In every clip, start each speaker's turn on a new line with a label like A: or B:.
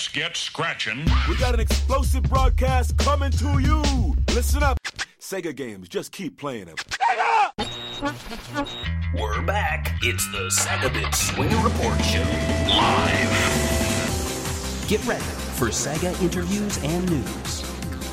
A: let's get scratching.
B: We got an explosive broadcast coming to you. Listen up. Sega games, just keep playing them.
C: We're back. It's the Segabit Swinger Report Show. Live. Get ready for Sega interviews and news.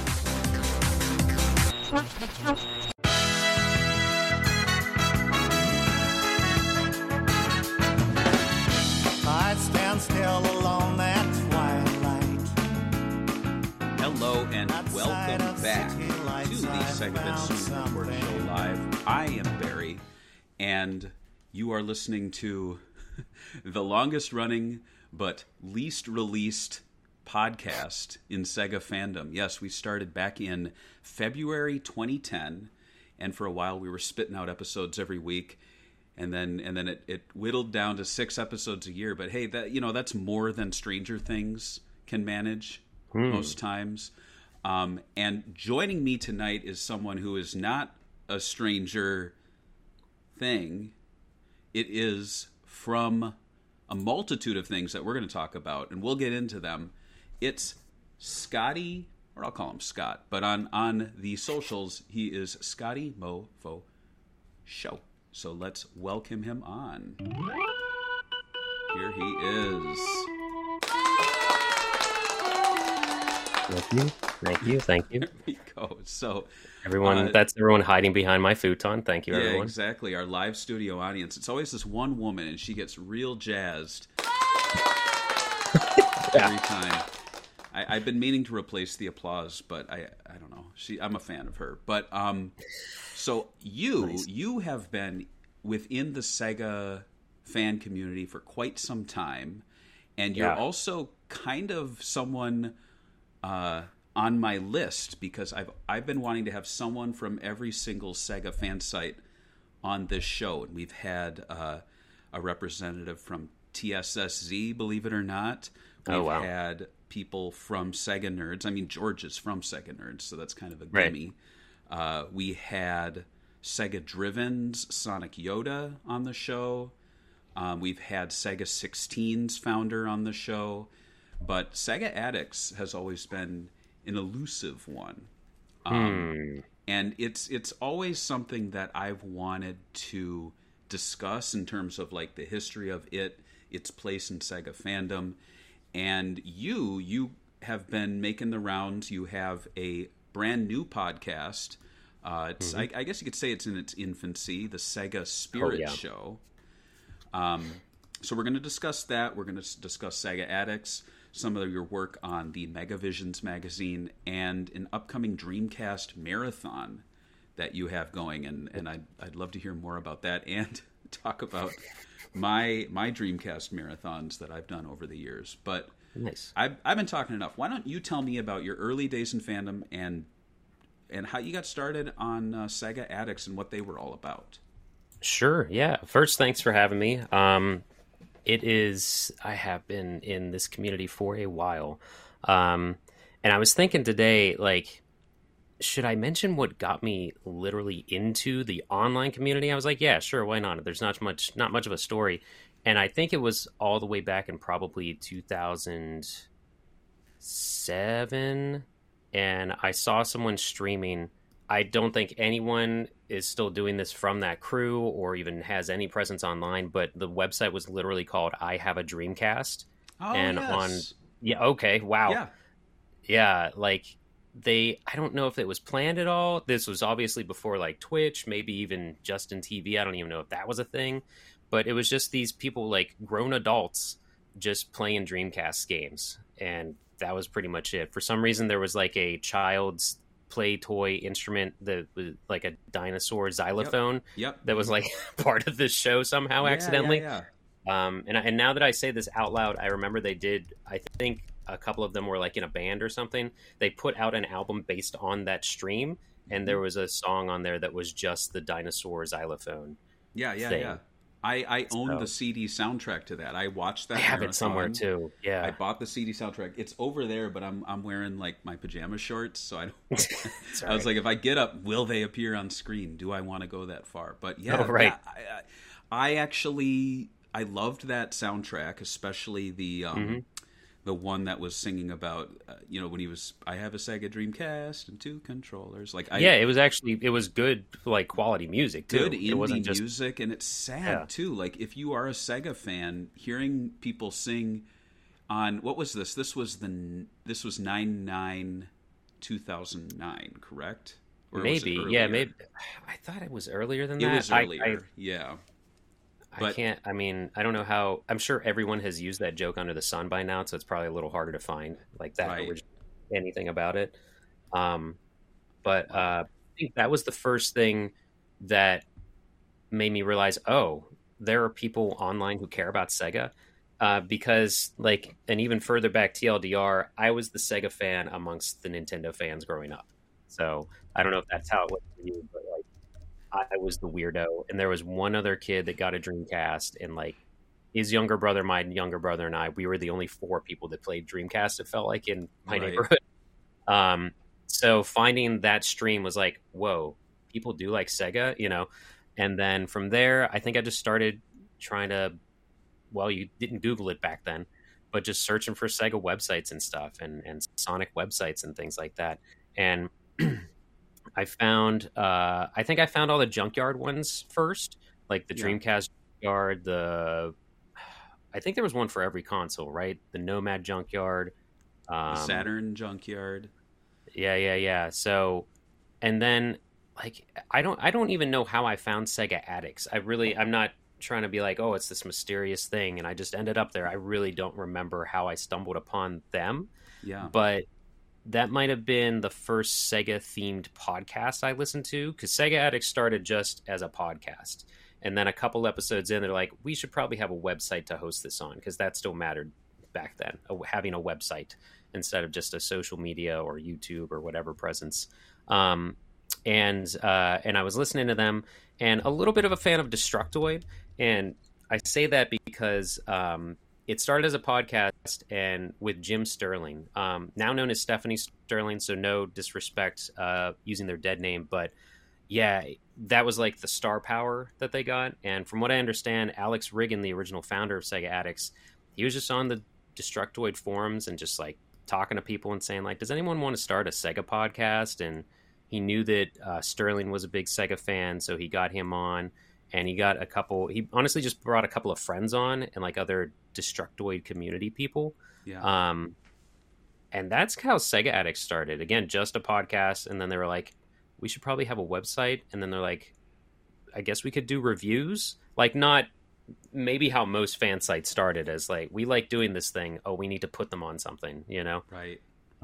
D: I stand still alone that twilight.
E: Hello and welcome back to the Segabit Swinger Report Show Live. I am Barry, and you are listening to the longest running but least released podcast in Sega fandom. Yes, we started back in February 2010, and for a while we were spitting out episodes every week. And then it whittled down to 6 episodes a year. But hey, that's more than Stranger Things can manage most times. And joining me tonight is someone who is not a stranger thing. It is from a multitude of things that we're going to talk about, and we'll get into them. It's Scotty, or I'll call him Scott, but on the socials, he is Scotty Mofo Show. So let's welcome him on. Here he is.
F: Thank you.
E: There we go. So
F: everyone, that's everyone hiding behind my futon. Thank you, everyone.
E: Yeah, exactly. Our live studio audience. It's always this one woman, and she gets real jazzed every time. I've been meaning to replace the applause, but I don't know. I'm a fan of her. But so you have been within the Sega fan community for quite some time, and you're also kind of someone on my list because I've been wanting to have someone from every single Sega fan site on this show, and we've had a representative from TSSZ, believe it or not. We've had people from Sega Nerds. I mean, George is from Sega Nerds, so that's kind of a gimme. Right. We had Sega Driven's Sonic Yoda on the show. We've had Sega 16's founder on the show. But Sega Addicts has always been an elusive one. And it's always something that I've wanted to discuss in terms of like the history of its place in Sega fandom. And you have been making the rounds. You have a brand new podcast. It's I guess you could say it's in its infancy, the Sega Spirit Show. So we're going to discuss that. We're going to discuss Sega Addicts, some of your work on the Megavisions magazine, and an upcoming Dreamcast marathon that you have going. And I'd love to hear more about that and talk about my Dreamcast marathons that I've done over the years. But
F: nice.
E: I've been talking enough. Why don't you tell me about your early days in fandom and how you got started on Sega Addicts and what they were all about?
F: Sure, yeah. First, thanks for having me. I have been in this community for a while. And I was thinking today, like, should I mention what got me literally into the online community? I was like, yeah, sure, why not? There's not much of a story. And I think it was all the way back in probably 2007, and I saw someone streaming. I don't think anyone is still doing this from that crew or even has any presence online, but the website was literally called I Have a Dreamcast.
E: Oh,
F: and
E: yes.
F: Yeah, like I don't know if it was planned at all. This was obviously before like Twitch, maybe even Justin TV. I don't even know if that was a thing, but it was just these people, like grown adults, just playing Dreamcast games. And that was pretty much it. For some reason, there was like a child's play toy instrument that was like a dinosaur xylophone.
E: Yep.
F: That was like part of this show somehow accidentally.
E: Yeah.
F: And now that I say this out loud, I remember they did, I think a couple of them were like in a band or something. They put out an album based on that stream, and there was a song on there that was just the dinosaur xylophone.
E: Yeah. I own the CD soundtrack to that. I watched that.
F: I have it somewhere too. Yeah,
E: I bought the CD soundtrack. It's over there, but I'm wearing like my pajama shorts, so I don't. I was like, if I get up, will they appear on screen? Do I want to go that far? But yeah, I actually loved that soundtrack, especially the the one that was singing about when he was, I have a Sega Dreamcast and 2 controllers. Like
F: it was good, like quality music too.
E: Good
F: it wasn't
E: indie music, and it's sad too. Like if you are a Sega fan, hearing people sing on what was this? This was 9/9/2009, correct? Or
F: maybe, maybe. I thought it was earlier than that.
E: It was earlier, yeah.
F: But, I don't know how. I'm sure everyone has used that joke under the sun by now, so it's probably a little harder to find like that anything about it. I think that was the first thing that made me realize, oh, there are people online who care about Sega. Because, like, and even further back, TLDR, I was the Sega fan amongst the Nintendo fans growing up. So I don't know if that's how it was for you, but like, I was the weirdo, and there was one other kid that got a Dreamcast, and like his younger brother, my younger brother, and I, we were the only 4 people that played Dreamcast. It felt like in my neighborhood. So finding that stream was like, whoa, people do like Sega, And then from there, I think I just started trying to. Well, you didn't Google it back then, but just searching for Sega websites and stuff, and Sonic websites and things like that, and. I found I think I found all the junkyard ones first, like the Dreamcast junkyard, I think there was one for every console, right? The Nomad junkyard,
E: the Saturn junkyard.
F: Yeah. So, and then like I don't even know how I found Sega Addicts. I'm not trying to be like, oh, it's this mysterious thing, and I just ended up there. I really don't remember how I stumbled upon them. Yeah. But that might have been the first Sega-themed podcast I listened to, because Sega Addicts started just as a podcast. And then a couple episodes in, they're like, we should probably have a website to host this on, because that still mattered back then, having a website instead of just a social media or YouTube or whatever presence. And I was listening to them, and a little bit of a fan of Destructoid. And I say that because it started as a podcast and with Jim Sterling, now known as Stephanie Sterling, so no disrespect using their dead name, but yeah, that was like the star power that they got. And from what I understand, Alex Riggin, the original founder of Sega Addicts, he was just on the Destructoid forums and just like talking to people and saying like, does anyone want to start a Sega podcast? And he knew that Sterling was a big Sega fan, so he got him on. And he honestly just brought a couple of friends on and like other Destructoid community people. Yeah. And that's how Sega Addicts started. Again, just a podcast. And then they were like, we should probably have a website. And then they're like, I guess we could do reviews. Like not maybe how most fan sites started as like, we like doing this thing. Oh, we need to put them on something,
E: Right.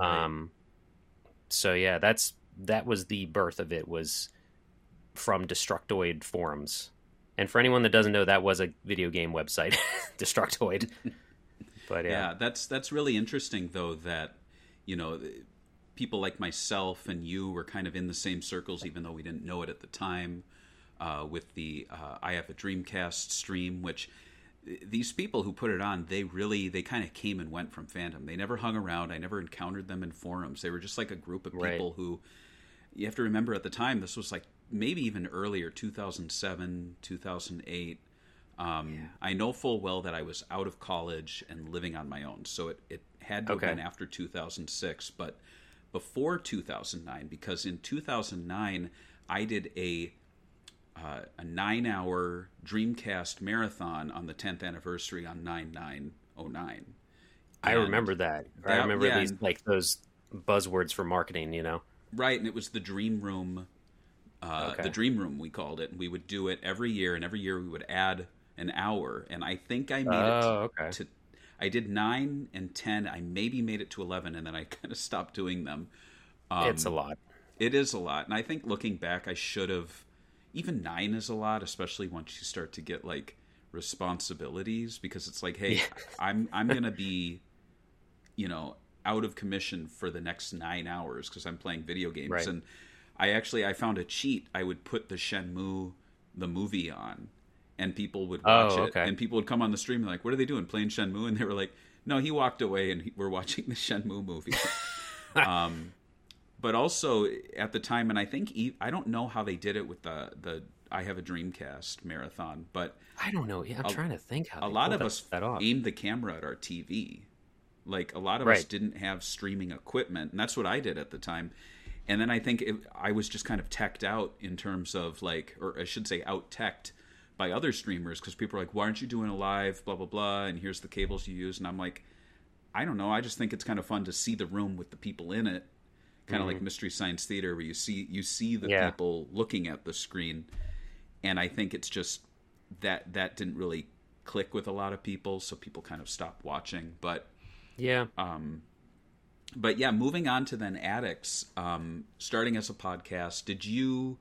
F: So yeah, that was the birth of it, was from Destructoid forums. And for anyone that doesn't know, that was a video game website, Destructoid. But
E: yeah, that's really interesting, though, that people like myself and you were kind of in the same circles, even though we didn't know it at the time. With the I Have a Dreamcast stream, which these people who put it on, they kind of came and went from fandom. They never hung around. I never encountered them in forums. They were just like a group of people who, you have to remember at the time, this was like maybe even earlier, 2007, 2008. I know full well that I was out of college and living on my own, so it had to have been after 2006, but before 2009, because in 2009 I did a 9-hour Dreamcast marathon on the 10th anniversary on 9/9/09.
F: I remember that. I remember these like those buzzwords for marketing,
E: Right, and it was the Dream Room. The Dream Room, we called it. And we would do it every year, and every year we would add an hour. And I think I made it to I did 9 and 10. I maybe made it to 11, and then I kind of stopped doing them.
F: It's a lot.
E: It is a lot. And I think looking back, I should have... Even 9 is a lot, especially once you start to get, like, responsibilities. Because it's like, hey, I'm going to be, out of commission for the next 9 hours because I'm playing video games. Right. And I found a cheat. I would put the Shenmue, the movie on, and people would watch it. And people would come on the stream and like, what are they doing, playing Shenmue? And they were like, no, he walked away and we're watching the Shenmue movie. But also at the time, and I think, I don't know how they did it with the I Have a Dreamcast marathon, but...
F: I don't know. Yeah, I'm trying to think how
E: a lot of us aimed the camera at our TV. Like, a lot of us didn't have streaming equipment, and that's what I did at the time. And then I think I was just kind of teched out in terms of, like, or I should say out-teched by other streamers, because people are like, why aren't you doing a live, blah, blah, blah, and here's the cables you use. And I'm like, I don't know. I just think it's kind of fun to see the room with the people in it, kind of like Mystery Science Theater, where you see the people looking at the screen. And I think it's just that didn't really click with a lot of people, so people kind of stopped watching. But yeah, moving on to then Addicts, starting as a podcast, do you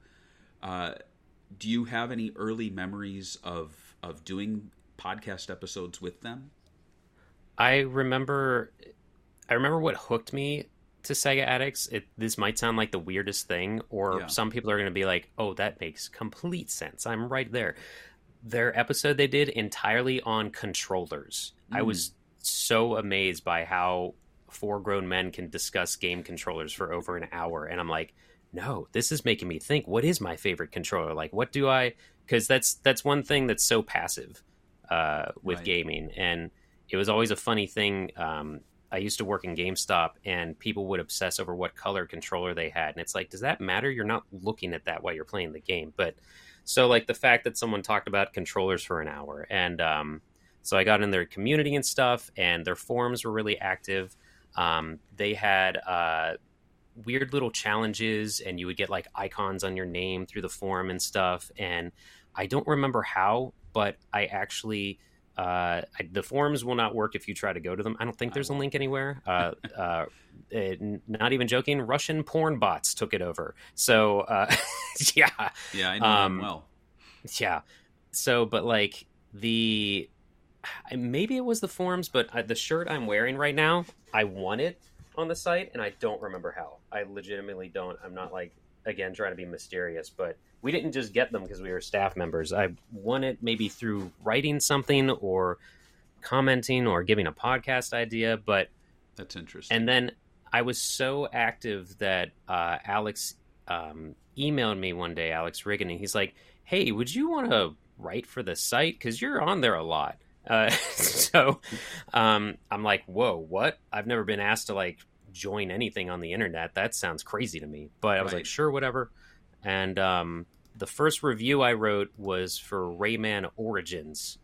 E: have any early memories of doing podcast episodes with them?
F: I remember what hooked me to Sega Addicts. This might sound like the weirdest thing, or some people are going to be like, oh, that makes complete sense. I'm right there. Their episode they did entirely on controllers. I was so amazed by how 4 grown men can discuss game controllers for over an hour. And I'm like, no, this is making me think, what is my favorite controller? Like, what do I... Because that's one thing that's so passive with gaming. And it was always a funny thing. I used to work in GameStop, and people would obsess over what color controller they had. And it's like, does that matter? You're not looking at that while you're playing the game. But so, like, the fact that someone talked about controllers for an hour. And so I got in their community and stuff, and their forums were really active. They had weird little challenges, and you would get, like, icons on your name through the forum and stuff. And I don't remember how, but I actually... the forums will not work if you try to go to them. I don't think there's a link anywhere. Not even joking. Russian porn bots took it over. So, yeah.
E: Yeah, I know them well.
F: Yeah. So, but like maybe it was the forums, but the shirt I'm wearing right now, I won it on the site, and I don't remember how. I legitimately don't. I'm not, like, again, trying to be mysterious, but we didn't just get them because we were staff members. I won it maybe through writing something or commenting or giving a podcast idea, but
E: that's interesting.
F: And then I was so active that Alex emailed me one day, Alex Riggin, and he's like, hey, would you want to write for the site? Because you're on there a lot. So I'm like, whoa, what? I've never been asked to, like, join anything on the internet. That sounds crazy to me. But I was like, sure, whatever. And the first review I wrote was for Rayman Origins,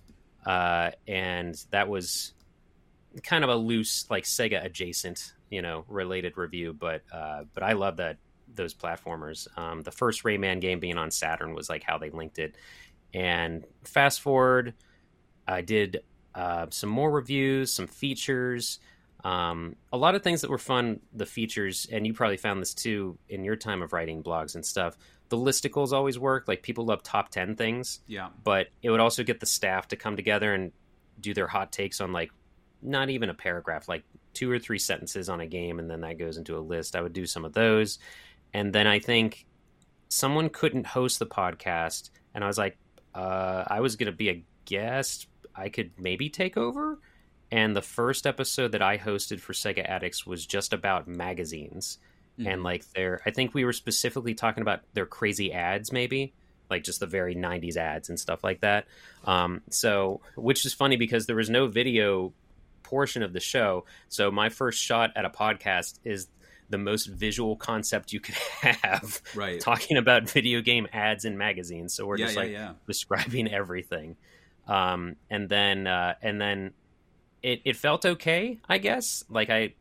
F: and that was kind of a loose, like, Sega adjacent, related review. But I love those platformers. The first Rayman game being on Saturn was, like, how they linked it. And fast forward, I did some more reviews, some features. A lot of things that were fun, the features, and you probably found this too in your time of writing blogs and stuff. The listicles always work. Like, people love top 10 things.
E: Yeah.
F: But it would also get the staff to come together and do their hot takes on, like, not even a paragraph, like 2 or 3 sentences on a game, and then that goes into a list. I would do some of those. And then I think someone couldn't host the podcast, and I was like, I was going to be a guest. I could maybe take over. And the first episode that I hosted for Sega Addicts was just about magazines. And, like, I think we were specifically talking about their crazy ads, maybe, like just the very 90s ads and stuff like that. So, which is funny because there was no video portion of the show. So my first shot at a podcast is the most visual concept you could have,
E: right?
F: Talking about video game ads in magazines. So we're describing everything. And then it felt okay, I guess. Like I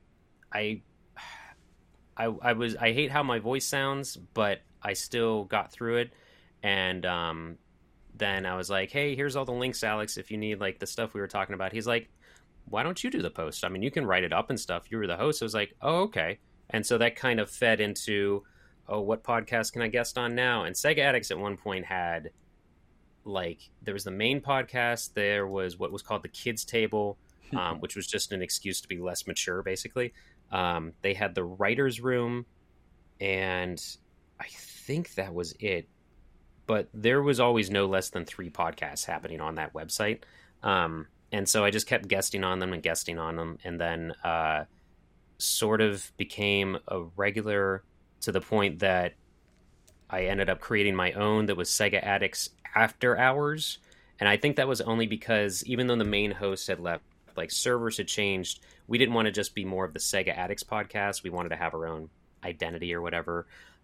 F: hate how my voice sounds, but I still got through it. And then I was like, hey, here's all the links, Alex, if you need, like, the stuff we were talking about. He's like, why don't you do the post? I mean, you can write it up and stuff. You were the host. I was like, oh, okay. And so that kind of fed into, oh, what podcast can I guest on now? And Sega Addicts at one point had, like, there was the main podcast. There was what was called the Kids Table, which was just an excuse to be less mature, basically. They had the writer's room, and I think that was it. But there was always no less than 3 podcasts happening on that website. And so I just kept guesting on them, and then sort of became a regular to the point that I ended up creating my own that was Sega Addicts After Hours. And I think that was only because even though the main host had left like servers had changed. We didn't want to just be more of the Sega Addicts podcast. We wanted to have our own identity or whatever.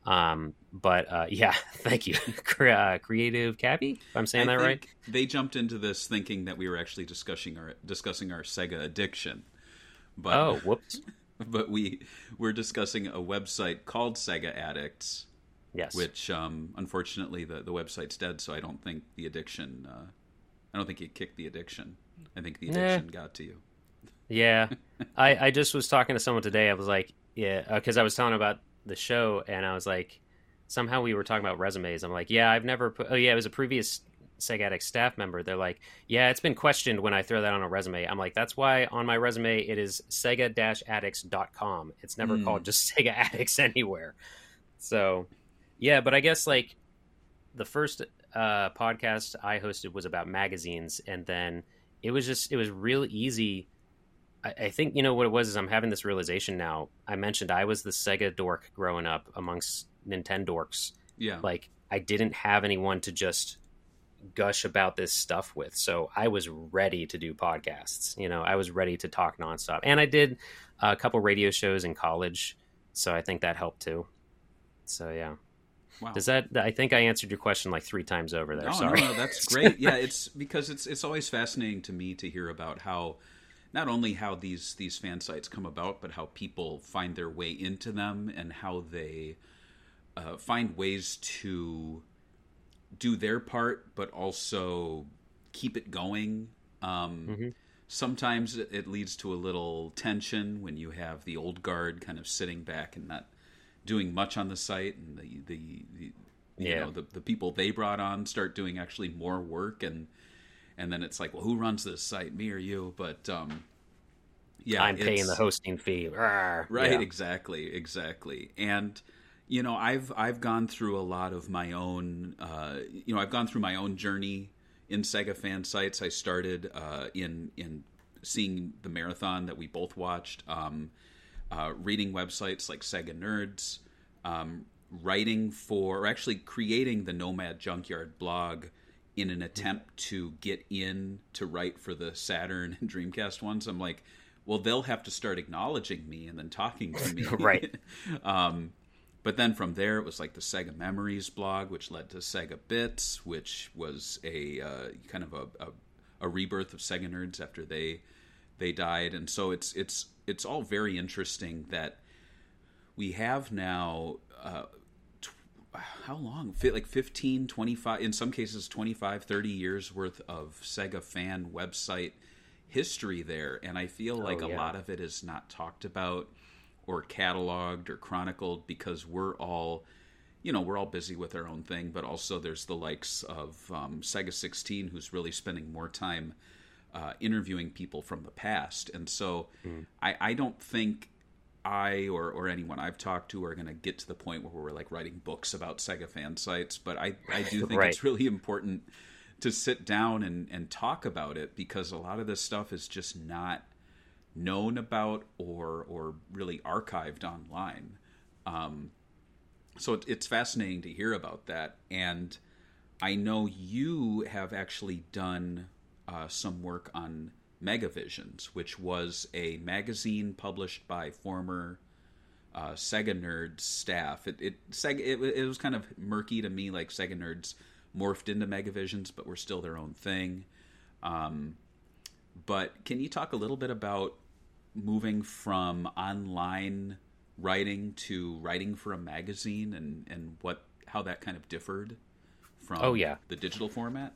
F: Yeah, thank you. Creative Cappy, if I'm saying that right.
E: They jumped into this thinking that we were actually discussing our Sega addiction. But,
F: oh, whoops.
E: But we're discussing a website called Sega Addicts.
F: Yes.
E: Which, unfortunately, the website's dead, so I don't think the addiction... I don't think you kicked the addiction. I think the addiction got to you.
F: Yeah. I just was talking to someone today. I was like, yeah, because I was telling about the show, and I was like, somehow we were talking about resumes. I'm like, yeah, I've never put... Oh, yeah, it was a previous Sega Addicts staff member. They're like, yeah, it's been questioned when I throw that on a resume. I'm like, that's why on my resume it is sega-addicts.com. It's never called just Sega Addicts anywhere. So, yeah, but I guess, like, the first podcast I hosted was about magazines, and then it was real easy. I think, you know, what it was is I'm having this realization now. I mentioned I was the Sega dork growing up amongst Nintendo dorks.
E: Yeah.
F: Like, I didn't have anyone to just gush about this stuff with. So I was ready to do podcasts. You know, I was ready to talk nonstop. And I did a couple radio shows in college. So I think that helped too. So, yeah.
E: Wow.
F: Does that? I think I answered your question like 3 times over there. Sorry.
E: No, that's great. Yeah, it's because it's always fascinating to me to hear about how not only how these fan sites come about, but how people find their way into them and how they find ways to do their part, but also keep it going. Sometimes it leads to a little tension when you have the old guard kind of sitting back and not doing much on the site, and the people they brought on start doing actually more work, and then it's like, well, who runs this site, me or you? But yeah,
F: I'm paying the hosting fee.
E: Right,
F: yeah.
E: exactly. And you know, I've gone through a lot of my own. I've gone through my own journey in Sega fan sites. I started in seeing the marathon that we both watched. Reading websites like Sega Nerds, writing for, or actually creating the Nomad Junkyard blog in an attempt to get in to write for the Saturn and Dreamcast ones. I'm like, well, they'll have to start acknowledging me and then talking to me.
F: Right.
E: But then from there, it was like the Sega Memories blog, which led to Sega Bits, which was a kind of a rebirth of Sega Nerds after they died. And so it's all very interesting that we have now, how long? Like 15, 25, in some cases 25, 30 years worth of Sega fan website history there. And I feel like a lot of it is not talked about or cataloged or chronicled because we're all busy with our own thing. But also there's the likes of Sega 16, who's really spending more time interviewing people from the past. And so I don't think I or anyone I've talked to are going to get to the point where we're like writing books about Sega fan sites. But I do think it's really important to sit down and talk about it, because a lot of this stuff is just not known about or really archived online. So it's fascinating to hear about that. And I know you have actually done some work on Megavisions, which was a magazine published by former Sega Nerds staff. It was kind of murky to me, like Sega Nerds morphed into Megavisions, but were still their own thing. But can you talk a little bit about moving from online writing to writing for a magazine and how that kind of differed from the digital format?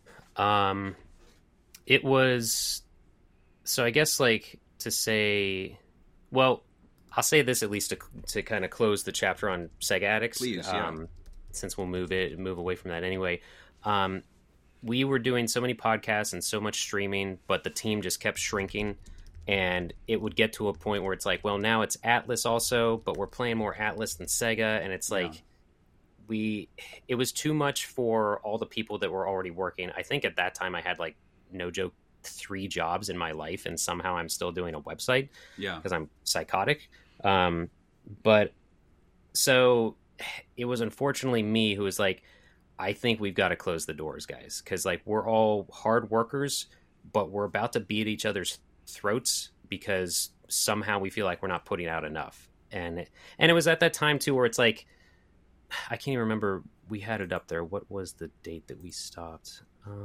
F: It was, so I guess, like, to say, well, I'll say this at least to kind of close the chapter on Sega Addicts.
E: Please, yeah.
F: Since we'll move away from that anyway. We were doing so many podcasts and so much streaming, but the team just kept shrinking, and it would get to a point where it's like, well, now it's Atlas also, but we're playing more Atlas than Sega, and it's like, it was too much for all the people that were already working. I think at that time I had, like, no joke, 3 jobs in my life, and somehow I'm still doing a website because I'm psychotic. But so it was unfortunately me who was like, I think we've got to close the doors, guys, because, like, we're all hard workers, but we're about to be at each other's throats because somehow we feel like we're not putting out enough. And it was at that time too where it's like, I can't even remember. We had it up there. What was the date that we stopped?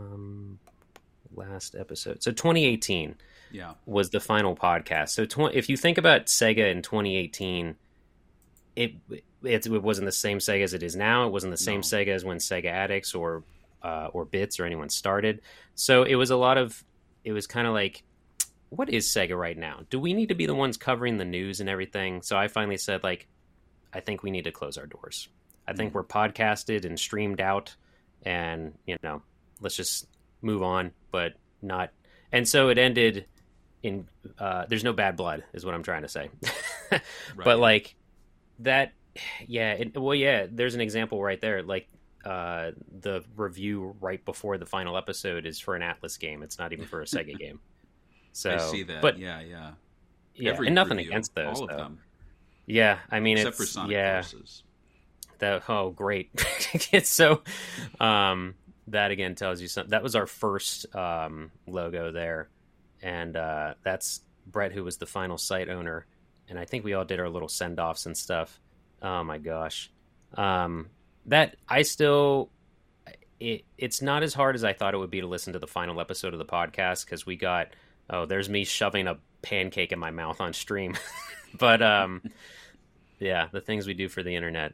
F: Last episode. So 2018 was the final podcast. So if you think about Sega in 2018, it wasn't the same Sega as it is now. It wasn't the same Sega as when Sega Addicts or Bits or anyone started. So it was kind of like, what is Sega right now? Do we need to be the ones covering the news and everything? So I finally said, like, I think we need to close our doors. I think we're podcasted and streamed out, and, you know, let's just move on, but not. And so it ended in, there's no bad blood is what I'm trying to say. Right. But like that, there's an example right there. Like, the review right before the final episode is for an Atlas game. It's not even for a Sega game. So
E: I see that.
F: But
E: yeah.
F: Every and nothing review, against those,
E: all of them.
F: Yeah, I mean,
E: except for Sonic Forces.
F: Great. It's so. That again tells you something. That was our first logo there, and that's Brett, who was the final site owner, and I think we all did our little send offs and stuff. Oh my gosh, that I still. It's not as hard as I thought it would be to listen to the final episode of the podcast because we got. Oh, there's me shoving a pancake in my mouth on stream. But, yeah, the things we do for the internet.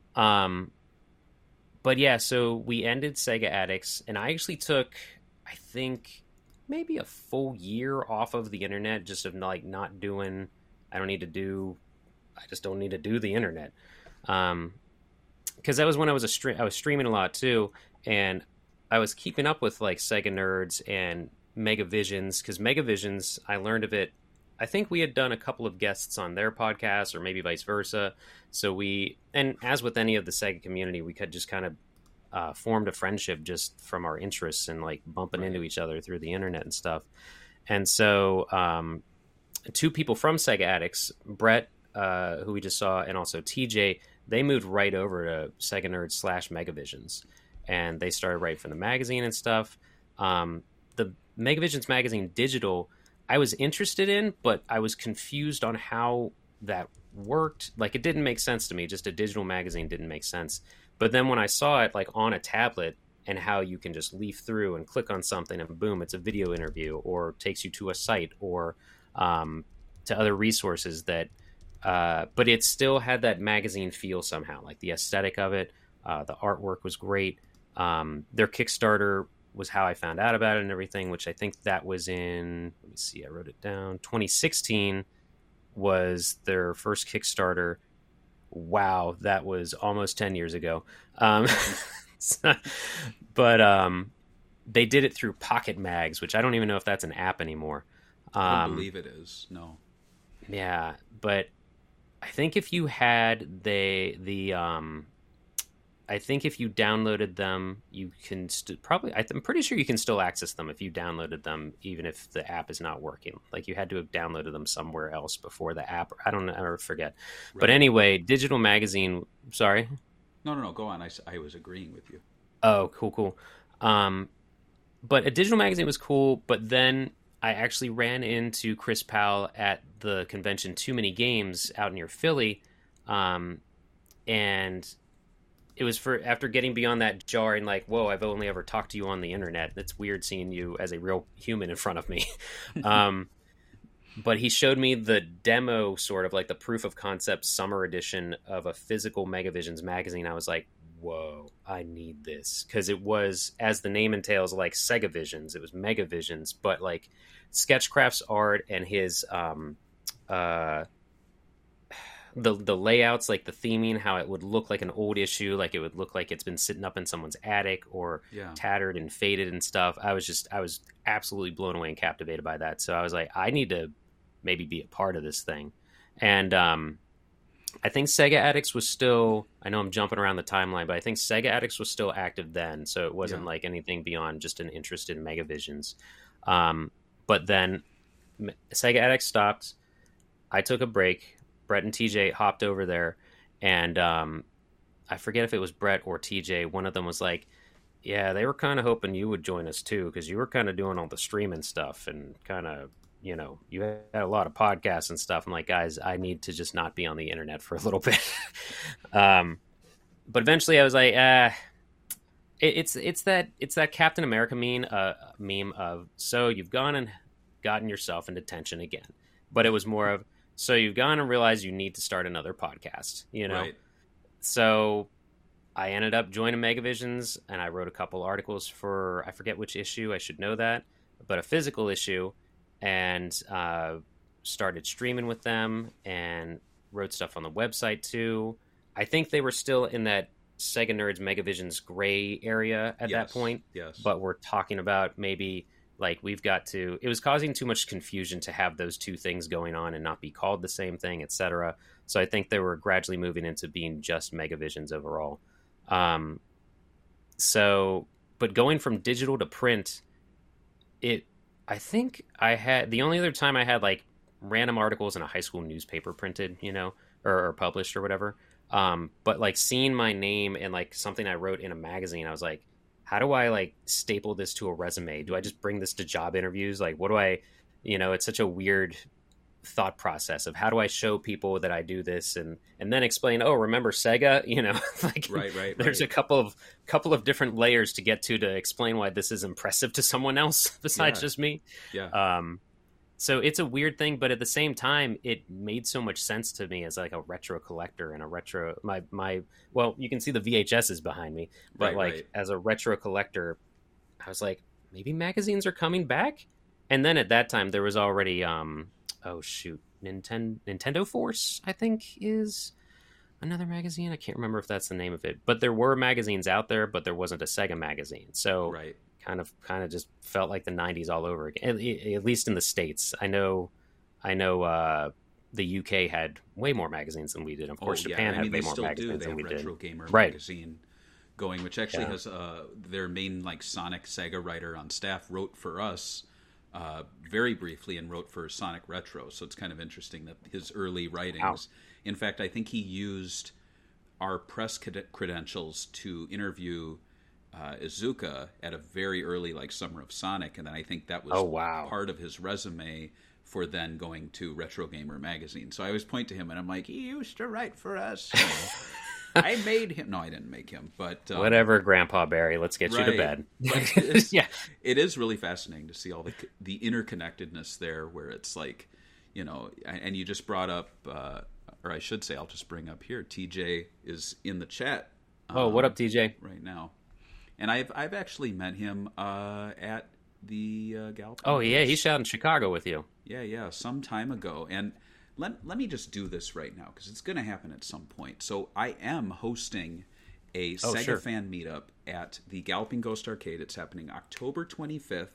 F: But, yeah, so we ended Sega Addicts, and I actually took, I think, maybe a full year off of the internet, just of, like, not doing, I just don't need to do the internet. Because that was when I was streaming a lot, too, and I was keeping up with, like, Sega Nerds and Megavisions, because Megavisions, I learned of it. I think we had done a couple of guests on their podcast, or maybe vice versa. So and as with any of the Sega community, we could just kind of formed a friendship just from our interests and like bumping into each other through the internet and stuff. And so two people from Sega Addicts, Brett, who we just saw, and also TJ, they moved right over to Sega Nerds / Megavisions, and they started writing for the magazine and stuff. The Megavisions magazine digital, I was interested in, but I was confused on how that worked. Like, it didn't make sense to me. Just a digital magazine didn't make sense. But then when I saw it, like, on a tablet, and how you can just leaf through and click on something and boom, it's a video interview, or takes you to a site, or to other resources that, but it still had that magazine feel somehow, like the aesthetic of it. The artwork was great. Their Kickstarter was how I found out about it and everything, which I think that was in, let me see, I wrote it down. 2016 was their first Kickstarter. Wow, that was almost 10 years ago. But they did it through Pocket Mags, which I don't even know if that's an app anymore.
E: I don't believe it is. No.
F: Yeah, but I think if you had I think if you downloaded them, you can I'm pretty sure you can still access them if you downloaded them, even if the app is not working. Like, you had to have downloaded them somewhere else before the app. I don't know. I forget. Right. But anyway, digital magazine. Sorry.
E: No. Go on. I was agreeing with you.
F: Oh, cool. But a digital magazine was cool. But then I actually ran into Chris Powell at the convention Too Many Games out near Philly, and it was after getting beyond that jarring, like, whoa, I've only ever talked to you on the internet. It's weird seeing you as a real human in front of me. But he showed me the demo, sort of like the proof of concept summer edition of a physical Megavisions magazine. I was like, whoa, I need this. Because it was, as the name entails, like Segavisions. It was Megavisions, but like Sketchcraft's art and his the layouts, like the theming, how it would look like an old issue, like it would look like it's been sitting up in someone's attic or tattered and faded and stuff. I was absolutely blown away and captivated by that. So I was like, I need to maybe be a part of this thing. And I think Sega Addicts was still, I know I'm jumping around the timeline, but I think Sega Addicts was still active then. So it wasn't like anything beyond just an interest in Megavisions. But then Sega Addicts stopped. I took a break. Brett and TJ hopped over there, and I forget if it was Brett or TJ. One of them was like, yeah, they were kind of hoping you would join us too, because you were kind of doing all the streaming stuff and kind of you had a lot of podcasts and stuff. I'm like, guys, I need to just not be on the internet for a little bit. But eventually I was like, it's that Captain America meme of, so you've gone and gotten yourself into tension again. But it was more of, so you've gone and realized you need to start another podcast,
E: Right.
F: So I ended up joining Megavisions, and I wrote a couple articles for, I forget which issue, I should know that, but a physical issue, and started streaming with them and wrote stuff on the website too. I think they were still in that Sega Nerds Megavisions gray area at that point.
E: Yes.
F: But we're talking about maybe like it was causing too much confusion to have those two things going on and not be called the same thing, etc. So I think they were gradually moving into being just Megavisions overall. But going from digital to print, I think I had, the only other time I had like random articles in a high school newspaper printed, or published or whatever. But like seeing my name and like something I wrote in a magazine, I was like, how do I like staple this to a resume? Do I just bring this to job interviews? Like, what do I, it's such a weird thought process of how do I show people that I do this and then explain, oh, remember Sega, like
E: Right.
F: There's a couple of different layers to get to explain why this is impressive to someone else besides just me.
E: Yeah.
F: So it's a weird thing, but at the same time, it made so much sense to me as like a retro collector and a retro, well, you can see the VHSs behind me, but
E: Right.
F: As a retro collector, I was like, maybe magazines are coming back. And then at that time there was already, Nintendo Force, I think, is another magazine. I can't remember if that's the name of it, but there were magazines out there, but there wasn't a Sega magazine. So
E: Right.
F: kind of just felt like the 90s all over again, at least in the States. I know the UK had way more magazines than we did. Of course, Japan had way more magazines than we did.
E: Retro Gamer
F: Right.
E: magazine going, which actually has their main like Sonic Sega writer on staff wrote for us very briefly and wrote for Sonic Retro. So it's kind of interesting that his early writings. Wow. In fact, I think he used our press credentials to interview Iizuka at a very early like Summer of Sonic, and then I think that was part of his resume for then going to Retro Gamer magazine. So I always point to him and I'm like, he used to write for us. I made him. No, I didn't make him, but
F: whatever, Grandpa Barry. Let's get you to bed.
E: It is really fascinating to see all the interconnectedness there, where it's like, and you just brought up, or I should say, I'll just bring up here. TJ is in the chat.
F: What up, TJ?
E: Right now. And I've actually met him at the Galpin.
F: Oh yeah, he's out in Chicago with you.
E: Yeah, some time ago. And let me just do this right now because it's going to happen at some point. So I am hosting a Sega fan meetup at the Galloping Ghost Arcade. It's happening October 25th,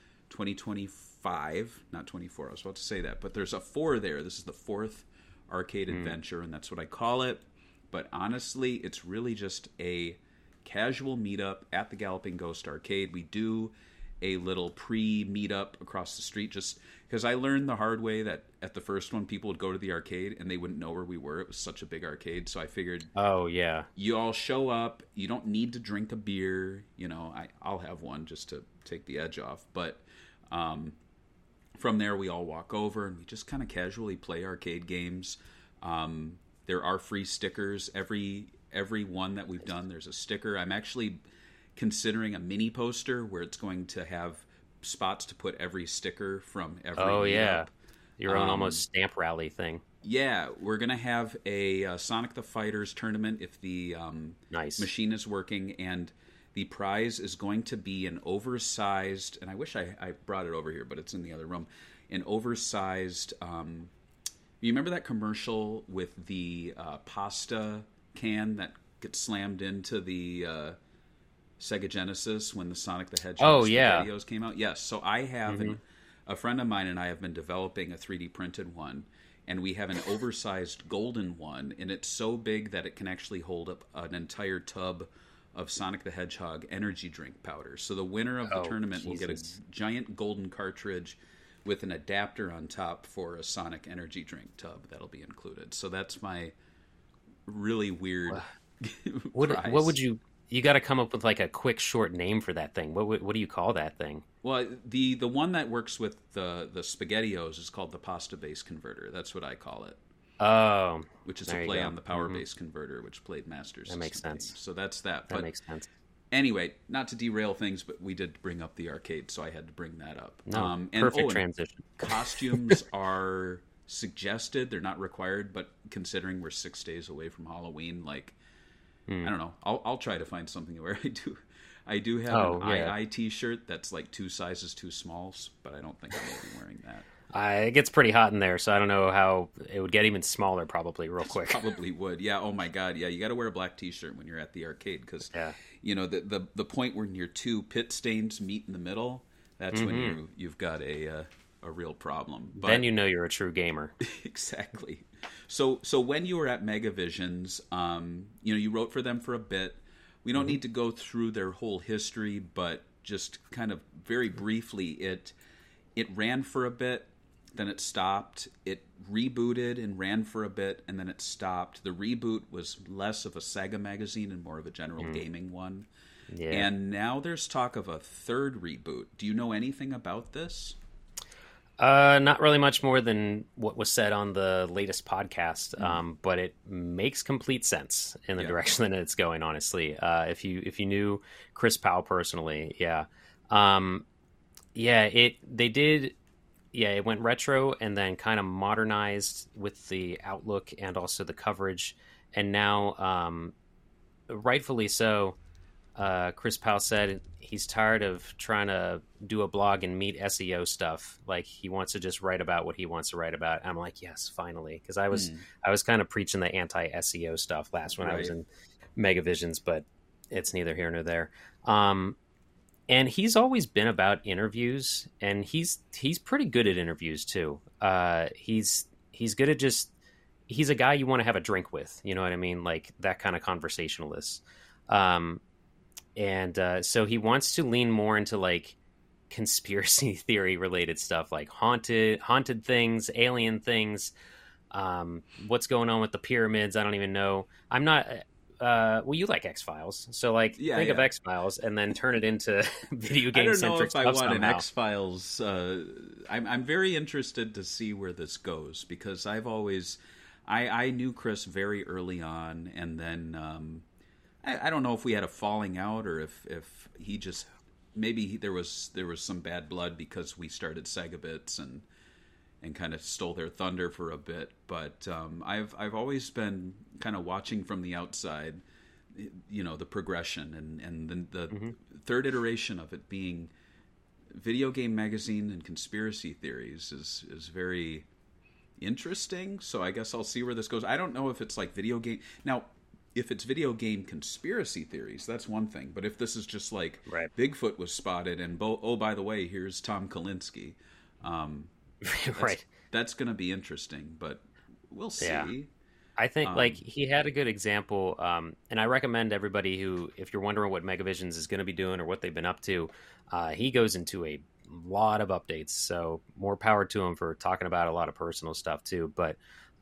E: 2025. Not 24. I was about to say that, but there's a 4 there. This is the 4th arcade adventure, and that's what I call it. But honestly, it's really just a casual meetup at the Galloping Ghost Arcade. We do a little pre-meetup across the street just because I learned the hard way that at the first one people would go to the arcade and they wouldn't know where we were. It was such a big arcade, so I figured, you all show up. You don't need to drink a beer. I'll have one just to take the edge off. But from there, we all walk over and we just kind of casually play arcade games. There are free stickers. Every one that we've done, there's a sticker. I'm actually considering a mini poster where it's going to have spots to put every sticker from every meetup.
F: Your own almost stamp rally thing.
E: Yeah, we're going to have a Sonic the Fighters tournament if the machine is working, and the prize is going to be an oversized, and I wish I brought it over here, but it's in the other room, an oversized, you remember that commercial with the pasta can that gets slammed into the Sega Genesis when the Sonic the Hedgehog videos came out? Yes, so I have a friend of mine and I have been developing a 3D printed one, and we have an oversized golden one, and it's so big that it can actually hold up an entire tub of Sonic the Hedgehog energy drink powder. So the winner of the tournament will get a giant golden cartridge with an adapter on top for a Sonic energy drink tub that'll be included. So that's my really weird prize.
F: What would you you got to come up with like a quick short name for that thing. What do you call that thing?
E: Well, the one that works with the SpaghettiOs is called the pasta base converter. That's what I call it.
F: Oh,
E: which is a play on the power base converter, which played Masters.
F: That makes sense.
E: Games. So that's that.
F: That makes sense.
E: Anyway, not to derail things, but we did bring up the arcade, so I had to bring that up.
F: No, perfect transition.
E: Costumes are suggested; they're not required. But considering we're 6 days away from Halloween, like I don't know, I'll try to find something where I do have an II T-shirt that's like 2 sizes too small, but I don't think I will be wearing that.
F: It gets pretty hot in there, so I don't know how it would get even smaller. Probably real quick.
E: Probably would. Yeah. Oh my God. Yeah. You got to wear a black T-shirt when you're at the arcade because you know the point where your 2 pit stains meet in the middle. That's when you've got a real problem. But,
F: then you know you're a true gamer.
E: Exactly. So when you were at Megavisions, you wrote for them for a bit. We don't need to go through their whole history, but just kind of very briefly, it ran for a bit, then it stopped. It rebooted and ran for a bit, and then it stopped. The reboot was less of a Sega magazine and more of a general gaming one. Yeah. And now there's talk of a 3rd reboot. Do you know anything about this?
F: Not really much more than what was said on the latest podcast, but it makes complete sense in the direction that it's going. Honestly, if you knew Chris Powell personally, it went retro and then kind of modernized with the outlook and also the coverage, and now, rightfully so. Chris Powell said he's tired of trying to do a blog and meet SEO stuff. Like he wants to just write about what he wants to write about. And I'm like, yes, finally. Cause I was kind of preaching the anti SEO stuff last when I was in Megavisions, but it's neither here nor there. And he's always been about interviews, and he's pretty good at interviews too. He's good at he's a guy you want to have a drink with, you know what I mean? Like that kind of conversationalist. So he wants to lean more into like conspiracy theory related stuff, like haunted things, alien things. What's going on with the pyramids? I don't even know. I'm not. You like X-Files, so like think of X-Files and then turn it into video game centric stuff.
E: I don't know if I want
F: somehow.
E: an X-Files. I'm very interested to see where this goes because I've always I knew Chris very early on, and then. I don't know if we had a falling out or if he just maybe there was some bad blood because we started Segabits and kind of stole their thunder for a bit. But I've always been kind of watching from the outside, the progression and the 3rd iteration of it being video game magazine and conspiracy theories is very interesting. So I guess I'll see where this goes. I don't know if it's like video game now. If it's video game conspiracy theories, that's one thing. But if this is just like Bigfoot was spotted and, by the way, here's Tom Kalinske. That's going to be interesting, but we'll see. Yeah.
F: I think like he had a good example. And I recommend everybody who, if you're wondering what Megavisions is going to be doing or what they've been up to, he goes into a lot of updates. So more power to him for talking about a lot of personal stuff too. But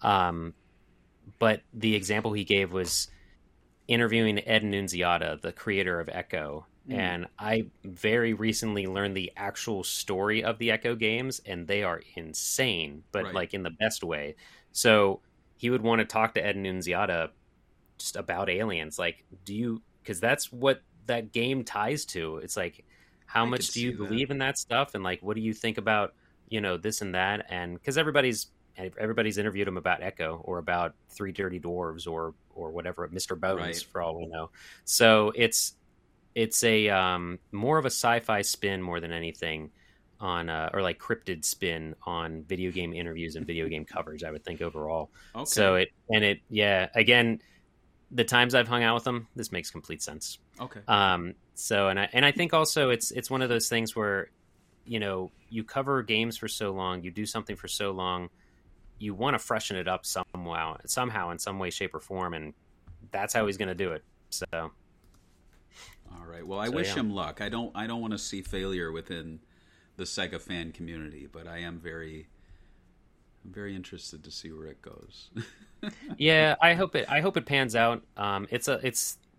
F: the example he gave was interviewing Ed Nunziata, the creator of Echo. And I very recently learned the actual story of the Echo games, and they are insane, but like in the best way. So he would want to talk to Ed Nunziata just about aliens. Like, because that's what that game ties to. It's like, how much do you believe in that stuff? And like, what do you think about, this and that? And because everybody's interviewed him about Echo or about Three Dirty Dwarves or whatever, Mr. Bones for all we know. So it's a more of a sci-fi spin more than anything on or like cryptid spin on video game interviews and video game coverage, I would think overall. Okay. So again, the times I've hung out with him, this makes complete sense.
E: Okay.
F: So I think also it's one of those things where, you cover games for so long, you do something for so long, you want to freshen it up somehow in some way, shape, or form, and that's how he's going to do it. So,
E: all right. Well, I wish him luck. I don't want to see failure within the Sega fan community, but I'm very interested to see where it goes.
F: Yeah, I hope it pans out. It's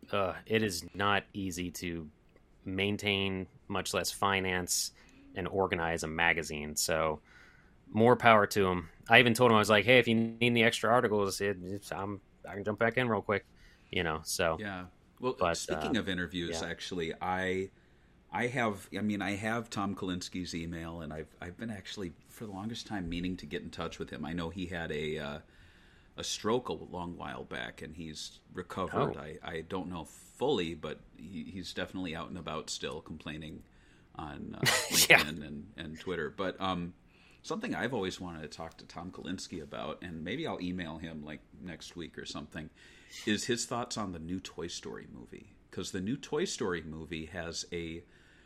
F: it is not easy to maintain, much less finance and organize a magazine. So more power to him. I even told him, I was like, hey, if you need any extra articles, I can jump back in real quick, so.
E: Yeah. Well,
F: but,
E: speaking of interviews, actually, I have Tom Kalinski's email, and I've been actually for the longest time meaning to get in touch with him. I know he had a stroke a long while back, and he's recovered. I don't know fully, but he's definitely out and about still, complaining on LinkedIn and Twitter. But something I've always wanted to talk to Tom Kalinski about, and maybe I'll email him like next week or something, is his thoughts on the new Toy Story movie. Because the new Toy Story movie has a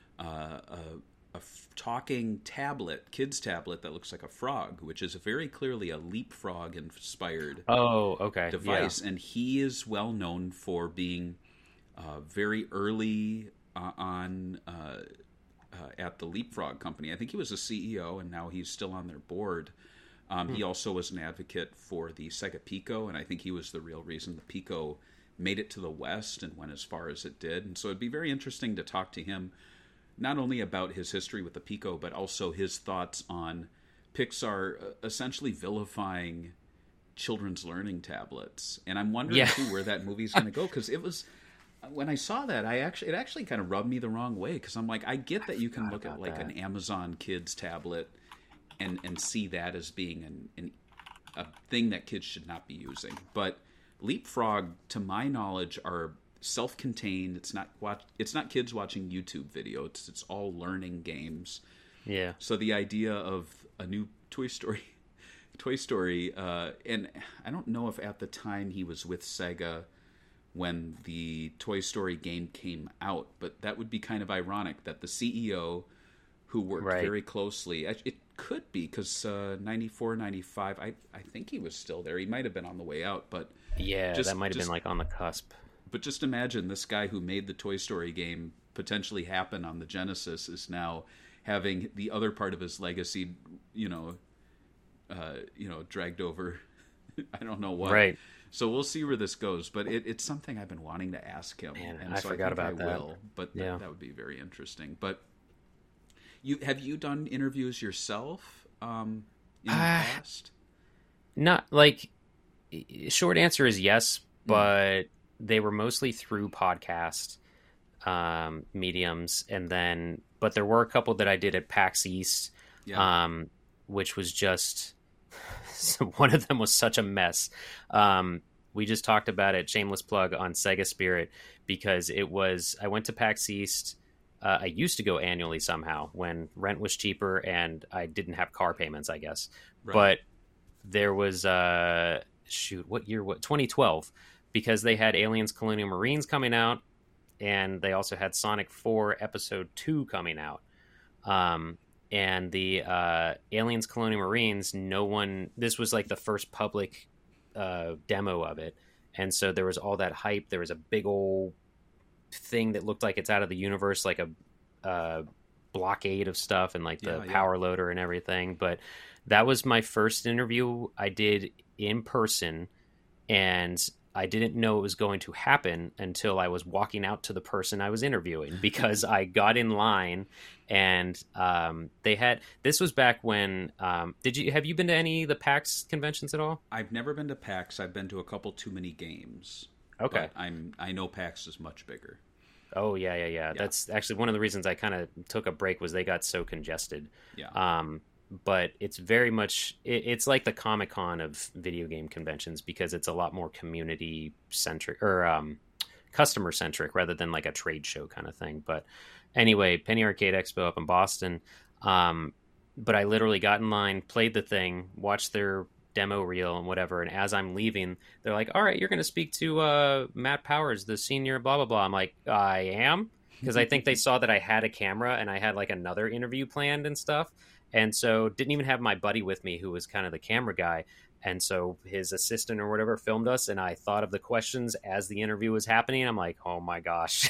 E: talking tablet, kid's tablet, that looks like a frog, which is very clearly a Leapfrog inspired device. Yeah. And he is well known for being very early on at the Leapfrog company. I think he was a CEO, and now he's still on their board. He also was an advocate for the Sega Pico, and I think he was the real reason the Pico made it to the West and went as far as it did. And so it'd be very interesting to talk to him, not only about his history with the Pico, but also his thoughts on Pixar essentially vilifying children's learning tablets. And I'm wondering too where that movie's going to go, because it was, when I saw that, it actually kind of rubbed me the wrong way, because I'm like, I get that you can look at like an Amazon Kids tablet and see that as being a thing that kids should not be using. But Leapfrog, to my knowledge, are self-contained. It's not kids watching YouTube videos. It's all learning games.
F: Yeah.
E: So the idea of a new Toy Story, and I don't know if at the time he was with Sega when the Toy Story game came out, but that would be kind of ironic that the CEO who worked very closely, it could be because 94, 95, I think he was still there. He might have been on the way out, but
F: that might have been like on the cusp.
E: But just imagine this guy who made the Toy Story game potentially happen on the Genesis is now having the other part of his legacy, dragged over. I don't know what.
F: Right.
E: So we'll see where this goes, but it's something I've been wanting to ask him.
F: Man,
E: and
F: I
E: so
F: forgot
E: I think
F: about
E: I
F: that.
E: will, but that would be very interesting. But have you done interviews yourself in the past?
F: Not like, short answer is yes, but they were mostly through podcast mediums, but there were a couple that I did at PAX East, which was just one of them was such a mess. We just talked about it, shameless plug, on Sega Spirit, because I went to PAX East. I used to go annually somehow when rent was cheaper and I didn't have car payments, I guess. Right. But there was what year? 2012, because they had Aliens Colonial Marines coming out, and they also had Sonic 4 Episode 2 coming out. And the Aliens Colonial Marines, this was like the first public demo of it. And so there was all that hype. There was a big old thing that looked like it's out of the universe, like a blockade of stuff, and like the power loader and everything. But that was my first interview I did in person, and I didn't know it was going to happen until I was walking out to the person I was interviewing, because I got in line and this was back when have you been to any of the PAX conventions at all?
E: I've never been to PAX. I've been to a couple too many games.
F: Okay.
E: But I know PAX is much bigger.
F: Oh yeah. That's actually one of the reasons I kind of took a break, was they got so congested.
E: Yeah.
F: But it's very much, it's like the Comic-Con of video game conventions, because it's a lot more community centric or customer centric rather than like a trade show kind of thing. But anyway, Penny Arcade Expo up in Boston. But I literally got in line, played the thing, watched their demo reel and whatever. And as I'm leaving, they're like, all right, you're going to speak to Matt Powers, the senior blah, blah, blah. I'm like, I am? Because I think they saw that I had a camera and I had like another interview planned and stuff. And so didn't even have my buddy with me, who was kind of the camera guy. And so his assistant or whatever filmed us, and I thought of the questions as the interview was happening. I'm like, oh my gosh.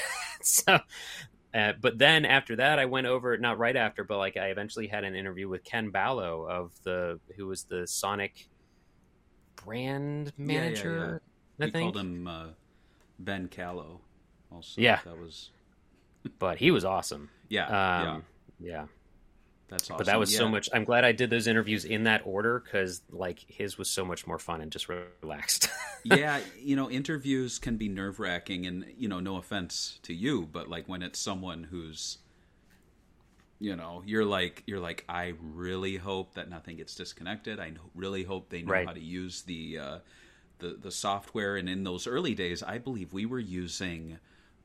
F: But then after that, I went over, not right after, but like I eventually had an interview with Ken Ballo who was the Sonic brand manager.
E: I think. Called him Ben Callow. Also,
F: Yeah.
E: that was
F: But he was awesome.
E: yeah.
F: Yeah.
E: That's awesome.
F: But that was so
E: Yeah.
F: much. I'm glad I did those interviews in that order because, like, his was so much more fun and just relaxed.
E: Yeah, interviews can be nerve-wracking, and no offense to you, but like when it's someone who's, you're like, I really hope that nothing gets disconnected. I really hope they know
F: Right.
E: how to use the software. And in those early days, I believe we were using,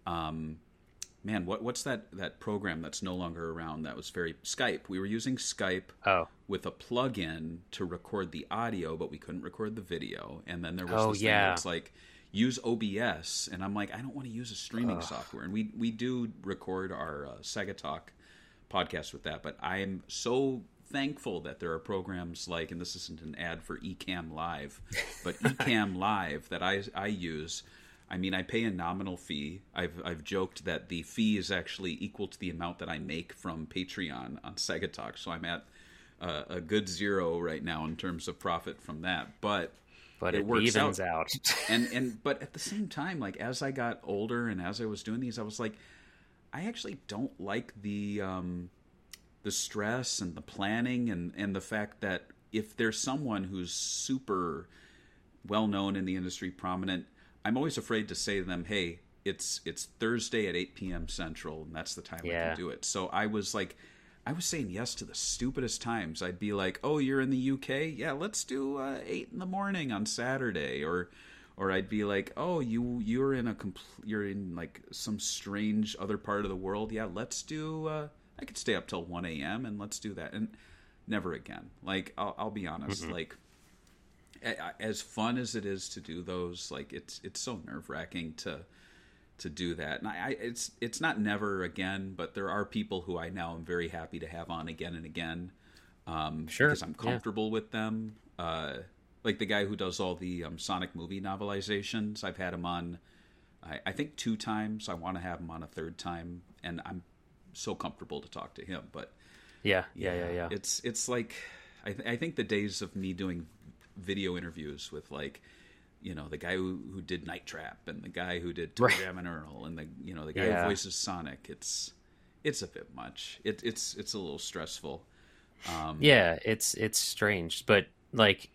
E: what's that program that's no longer around? That was Skype. We were using Skype.
F: Oh.
E: With a plug-in to record the audio, but we couldn't record the video. And then there was this thing
F: yeah.
E: where it's like, use OBS. And I'm like, I don't want to use a streaming software. And we do record our Sega Talk podcast with that. But I am so thankful that there are programs like, and this isn't an ad for Ecamm Live, but Ecamm Live that I use. I mean, I pay a nominal fee. I've joked that the fee is actually equal to the amount that I make from Patreon on Sega Talk. So I'm at a good zero right now in terms of profit from that, but
F: it
E: works
F: evens out.
E: but at the same time, like as I got older and as I was doing these, I was like, I actually don't like the stress and the planning and the fact that if there's someone who's super well known in the industry, prominent, I'm always afraid to say to them, hey, it's Thursday at 8 p.m. Central, and that's the time I can do it. So I was saying yes to the stupidest times. I'd be like, "Oh, you're in the UK? Yeah, let's do 8 in the morning on Saturday." Or I'd be like, "Oh, you're in like some strange other part of the world? Yeah, let's do. I could stay up till 1 a.m. and let's do that." And never again. Like I'll be honest. Like as fun as it is to do those, like it's so nerve-wracking to do that. And it's not never again, but there are people who I now am very happy to have on again and again.
F: Sure.
E: Because I'm comfortable with them. Like the guy who does all the Sonic movie novelizations, I've had him on, I think 2 times. I want to have him on a 3rd time, and I'm so comfortable to talk to him. But
F: Yeah.
E: it's like I think the days of me doing video interviews with like, the guy who did Night Trap and the guy who did Toe Jam and Earl and the guy who voices Sonic, it's a bit much. It's a little stressful.
F: Yeah, it's strange, but like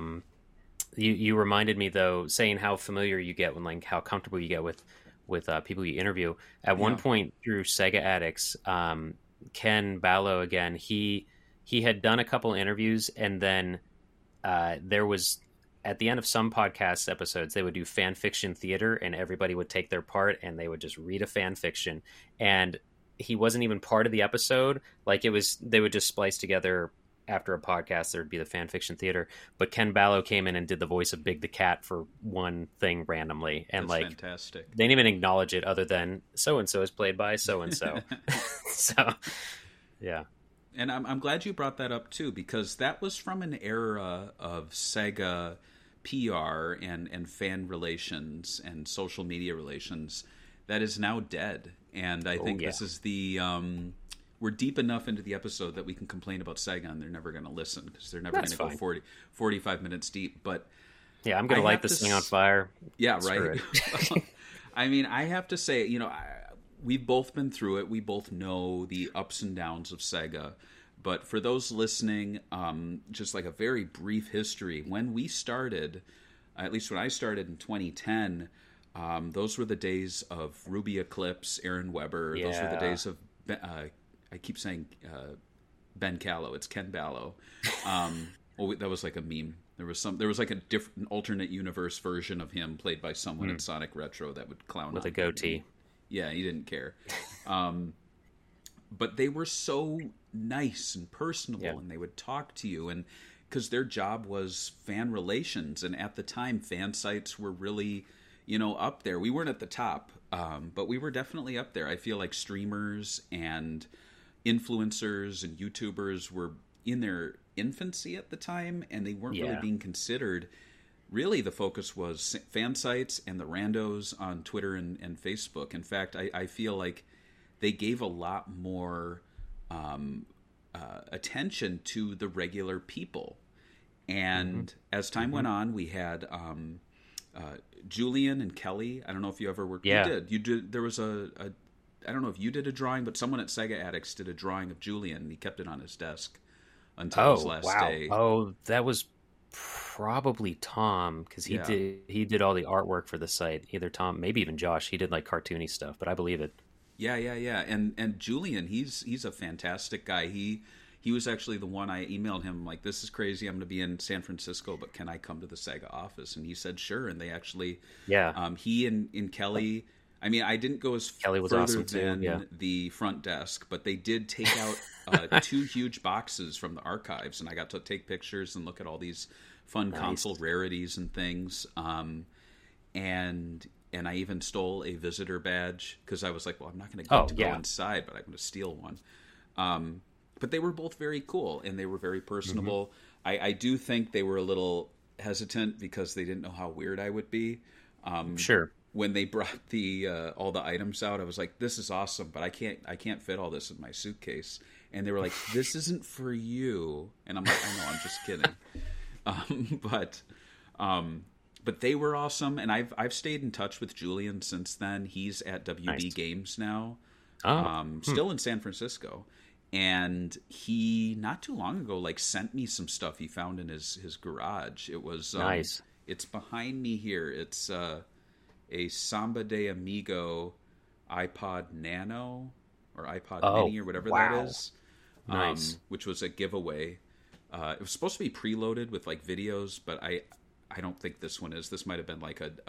F: you reminded me though, saying how familiar you get when, like, how comfortable you get with people you interview. At one point through Sega Addicts, Ken Ballo again, he had done a couple interviews, and then there was, at the end of some podcast episodes, they would do fan fiction theater, and everybody would take their part and they would just read a fan fiction. And he wasn't even part of the episode. Like they would just splice together after a podcast, there'd be the fan fiction theater. But Ken Ballo came in and did the voice of Big the Cat for one thing randomly. And
E: That's
F: like,
E: fantastic. They
F: didn't even acknowledge it other than so-and-so is played by so-and-so. So, yeah.
E: And I'm glad you brought that up too, because that was from an era of Sega PR and fan relations and social media relations that is now dead. And I think this is the we're deep enough into the episode that we can complain about Sega, and they're never going to listen because they're never going to go 45 minutes deep. But
F: yeah, I'm going to light this thing on fire.
E: Yeah, right. I mean, I have to say, we've both been through it. We both know the ups and downs of Sega. But for those listening, just like a very brief history, when we started, at least when I started in 2010, those were the days of Ruby Eclipse, Aaron Weber.
F: Yeah.
E: Those were the days of, I keep saying Ben Callow. It's Ken Ballo. That was like a meme. There was like a different alternate universe version of him played by someone at Sonic Retro that would clown
F: with
E: on
F: a goatee.
E: him. Yeah, he didn't care. But they were so nice and personable, and they would talk to you, and because their job was fan relations, and at the time, fan sites were really, up there. We weren't at the top, but we were definitely up there. I feel like streamers and influencers and YouTubers were in their infancy at the time, and they weren't really being considered. Really, the focus was fan sites and the randos on Twitter and Facebook. In fact, I feel like they gave a lot more attention to the regular people. And as time went on, we had Julian and Kelly. I don't know if you ever worked.
F: Yeah.
E: You did. There was a I don't know if you did a drawing, but someone at Sega Addicts did a drawing of Julian, and he kept it on his desk until his last day.
F: Oh, that was probably Tom, because he did all the artwork for the site. Either Tom, maybe even Josh. He did like cartoony stuff, but I believe it.
E: Yeah. And Julian, he's a fantastic guy. He was actually the one I emailed him like, this is crazy. I'm going to be in San Francisco, but can I come to the Sega office? And he said sure. And they actually, he and Kelly. I mean, I didn't go as
F: Kelly was
E: further
F: awesome
E: than
F: too,
E: the front desk, but they did take out 2 huge boxes from the archives, and I got to take pictures and look at all these fun console rarities and things. And I even stole a visitor badge because I was like, well, I'm not going to go inside, but I'm going to steal one. But they were both very cool, and they were very personable. Mm-hmm. I do think they were a little hesitant because they didn't know how weird I would be.
F: Sure.
E: When they brought the all the items out, I was like, "This is awesome, but I can't fit all this in my suitcase." And they were like, "This isn't for you." And I'm like, "I know, I'm just kidding." But they were awesome, and I've stayed in touch with Julian since then. He's at WB Games now, still in San Francisco. And he not too long ago sent me some stuff he found in his garage. It was
F: nice.
E: It's behind me here. It's a Samba de Amigo iPod Nano or iPod Mini or whatever that is.
F: Nice.
E: Which was a giveaway. It was supposed to be preloaded with videos, but I don't think this one is. This might have been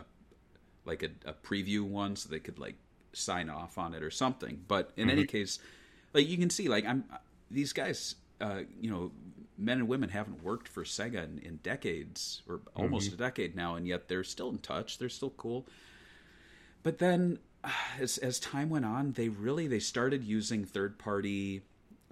E: a preview one, so they could sign off on it or something. But in any case, you can see these guys, men and women haven't worked for Sega in decades or almost a decade now, and yet they're still in touch. They're still cool. But then, as time went on, they started using third parties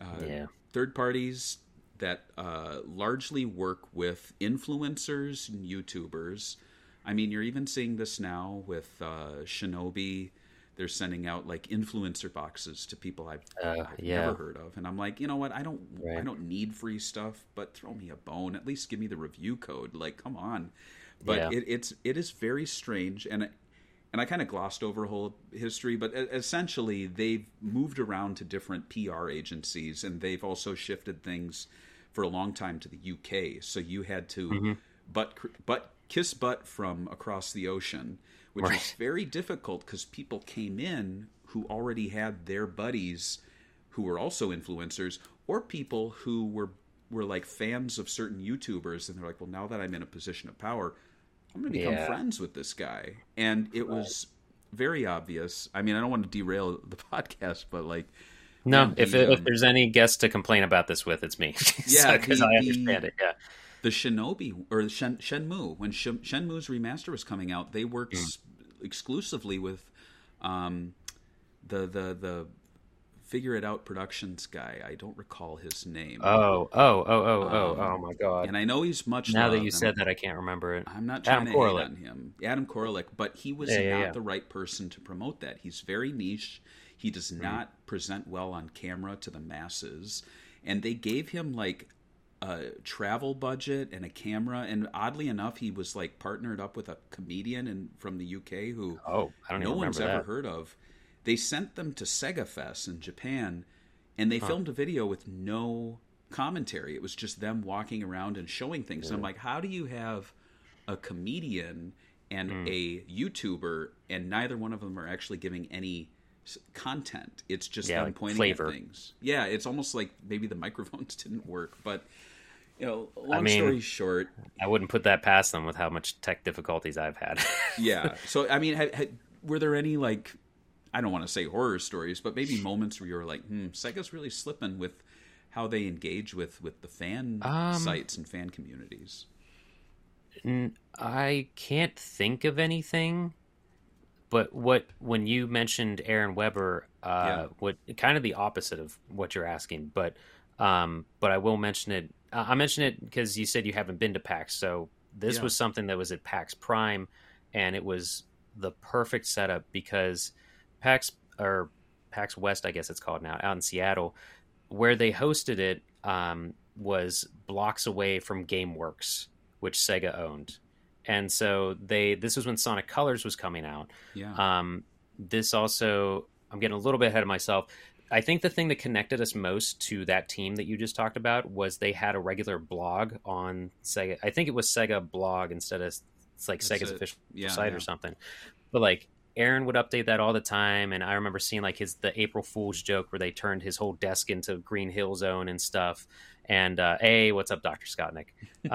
E: that largely work with influencers and YouTubers. I mean, you're even seeing this now with Shinobi. They're sending out influencer boxes to people I've never heard of, and I'm like, you know what? I don't need free stuff, but throw me a bone. At least give me the review code. Come on. But it is very strange, and I kind of glossed over whole history, but essentially they've moved around to different PR agencies, and they've also shifted things for a long time to the UK. So you had to kiss butt from across the ocean, which was very difficult because people came in who already had their buddies who were also influencers, or people who were fans of certain YouTubers, and they're like, well, now that I'm in a position of power, I'm going to become friends with this guy. And it was very obvious. I mean, I don't want to derail the podcast, but
F: no, if there's any guest to complain about this with, it's me. Because I understand it. Yeah.
E: The Shinobi or Shenmue, when Shenmue's remaster was coming out, they worked exclusively with the Figure It Out Productions guy. I don't recall his name.
F: Oh my god!
E: And I know he's much
F: now that you said that, I can't remember it.
E: I'm not trying to hate on him, Adam Koralik, but he was not the right person to promote that. He's very niche. He does not present well on camera to the masses, and they gave him a travel budget and a camera, and oddly enough, he was partnered up with a comedian from the UK who no one's ever heard of. They sent them to Sega Fest in Japan, and they filmed a video with no commentary. It was just them walking around and showing things. And I'm like, how do you have a comedian and a YouTuber, and neither one of them are actually giving any content? It's just them pointing at things. Yeah, it's almost like maybe the microphones didn't work. But, long story short,
F: I wouldn't put that past them with how much tech difficulties I've had.
E: Yeah. So, I mean, were there any, I don't want to say horror stories, but maybe moments where you were like, Sega's really slipping with how they engage with the fan sites and fan communities?
F: I can't think of anything, but when you mentioned Aaron Weber, what kind of the opposite of what you're asking, but I will mention it. I mention it because you said you haven't been to PAX, so this was something that was at PAX Prime, and it was the perfect setup because PAX West, I guess it's called now, out in Seattle, where they hosted it was blocks away from GameWorks, which Sega owned. And so this was when Sonic Colors was coming out.
E: Yeah.
F: This also, I'm getting a little bit ahead of myself. I think the thing that connected us most to that team that you just talked about was they had a regular blog on Sega. I think it was Sega blog instead of it's like Sega's official site or something. But like Aaron would update that all the time, and I remember seeing like the April Fool's joke where they turned his whole desk into Green Hill Zone and stuff. And hey, what's up, Dr. Scottnick?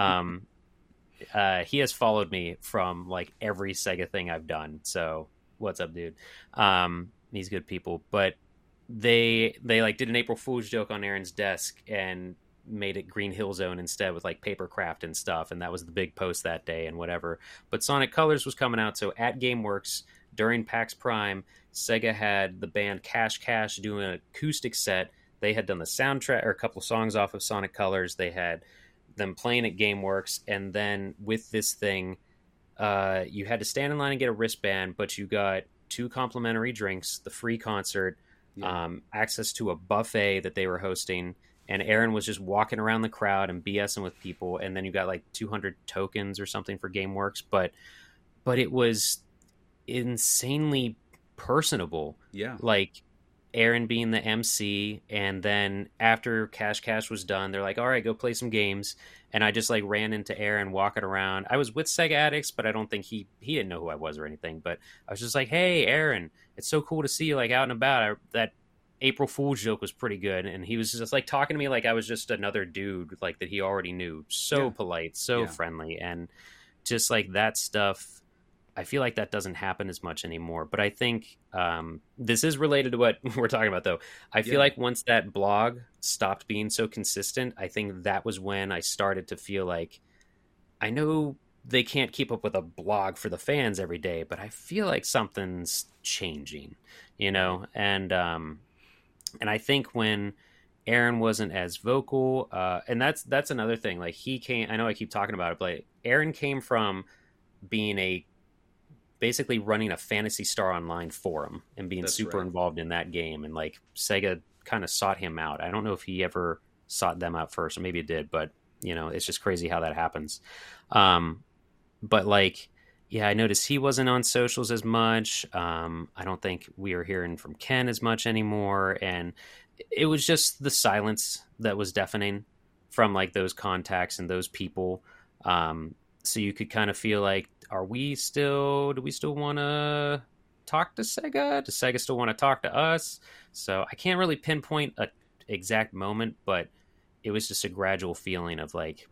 F: He has followed me from like every Sega thing I've done. So what's up, dude? These good people, but they like did an April Fool's joke on Aaron's desk and made it Green Hill Zone instead with like papercraft and stuff, and that was the big post that day and whatever. But Sonic Colors was coming out, so at GameWorks during PAX Prime, Sega had the band Cash Cash doing an acoustic set. They had done the soundtrack or a couple songs off of Sonic Colors. They had them playing at GameWorks, and then with this thing, you had to stand in line and get a wristband, but you got 2 complimentary drinks, the free concert, access to a buffet that they were hosting, and Aaron was just walking around the crowd and BSing with people, and then you got like 200 tokens or something for GameWorks, but it was insanely personable.
E: Yeah.
F: Like Aaron being the MC, and then after Cash Cash was done, they're like, all right, go play some games. And I just like ran into Aaron walking around. I was with Sega Addicts, but I don't think he didn't know who I was or anything. But I was just like, hey, Aaron, it's so cool to see you like out and about. That April Fool's joke was pretty good. And he was just like talking to me like I was just another dude like that he already knew. So polite, so friendly. And just like that stuff, I feel like that doesn't happen as much anymore. But I think this is related to what we're talking about, though. I feel like once that blog stopped being so consistent, I think that was when I started to feel like, I know they can't keep up with a blog for the fans every day, but I feel like something's changing, you know? And I think when Aaron wasn't as vocal, and that's another thing. Like he came, I know I keep talking about it, but Aaron came from being basically running a Phantasy Star Online forum and being super involved in that game. And like Sega kind of sought him out. I don't know if he ever sought them out first, or maybe it did, but you know, it's just crazy how that happens. But like, yeah, I noticed he wasn't on socials as much. I don't think we are hearing from Ken as much anymore. And it was just the silence that was deafening from like those contacts and those people. So you could kind of feel like, do we still want to talk to Sega? Does Sega still want to talk to us? So I can't really pinpoint a exact moment, but it was just a gradual feeling of like,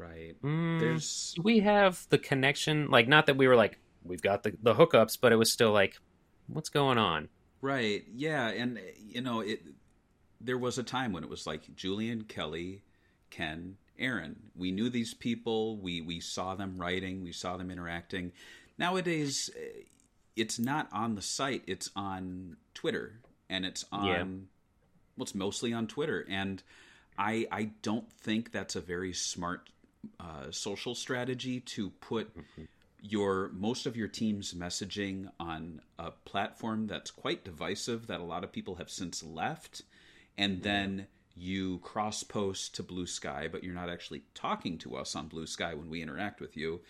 F: we have the connection. Like, not that we were like, we've got the hookups, but it was still like, what's going on?
E: Right. Yeah. And you know, there was a time when it was like Julian, Kelly, Ken, Aaron. We knew these people. We saw them writing. We saw them interacting. Nowadays, it's not on the site. It's on Twitter, and it's on. Well, it's mostly on Twitter, and I don't think that's a very smart social strategy to put most of your team's messaging on a platform that's quite divisive that a lot of people have since left, and then you cross-post to Blue Sky, but you're not actually talking to us on Blue Sky when we interact with you.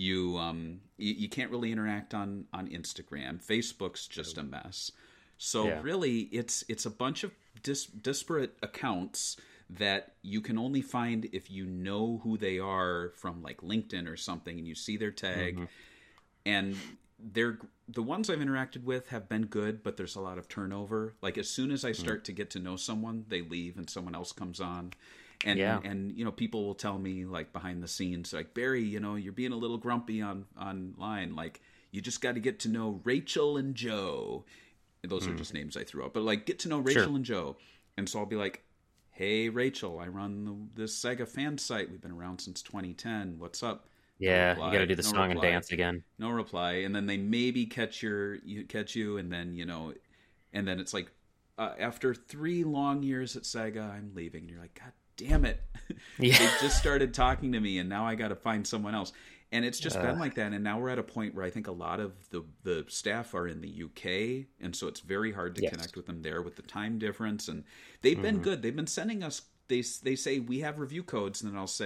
E: You can't really interact on Instagram. Facebook's just a mess. So really, it's a bunch of disparate accounts that you can only find if you know who they are from like LinkedIn or something, and you see their tag. And the ones I've interacted with have been good, but there's a lot of turnover. Like as soon as I start to get to know someone, they leave and someone else comes on. And you know, people will tell me like behind the scenes, like, Barry, you know, you're being a little grumpy online. Like, you just got to get to know Rachel and Joe. Those are just names I threw out, but like, get to know Rachel and Joe. And so I'll be like, hey, Rachel, I run this Sega fan site. We've been around since 2010. What's up?
F: Yeah, you got to do the song and dance again.
E: No reply, and then they maybe catch you, and then and then it's like after 3 long years at Sega, I'm leaving. And you're like, God damn it! They just started talking to me, and now I got to find someone else. And it's just been like that. And now we're at a point where I think a lot of the staff are in the UK, and so it's very hard to connect with them there with the time difference. And they've been good. They've been sending us. They say we have review codes, and then I'll say,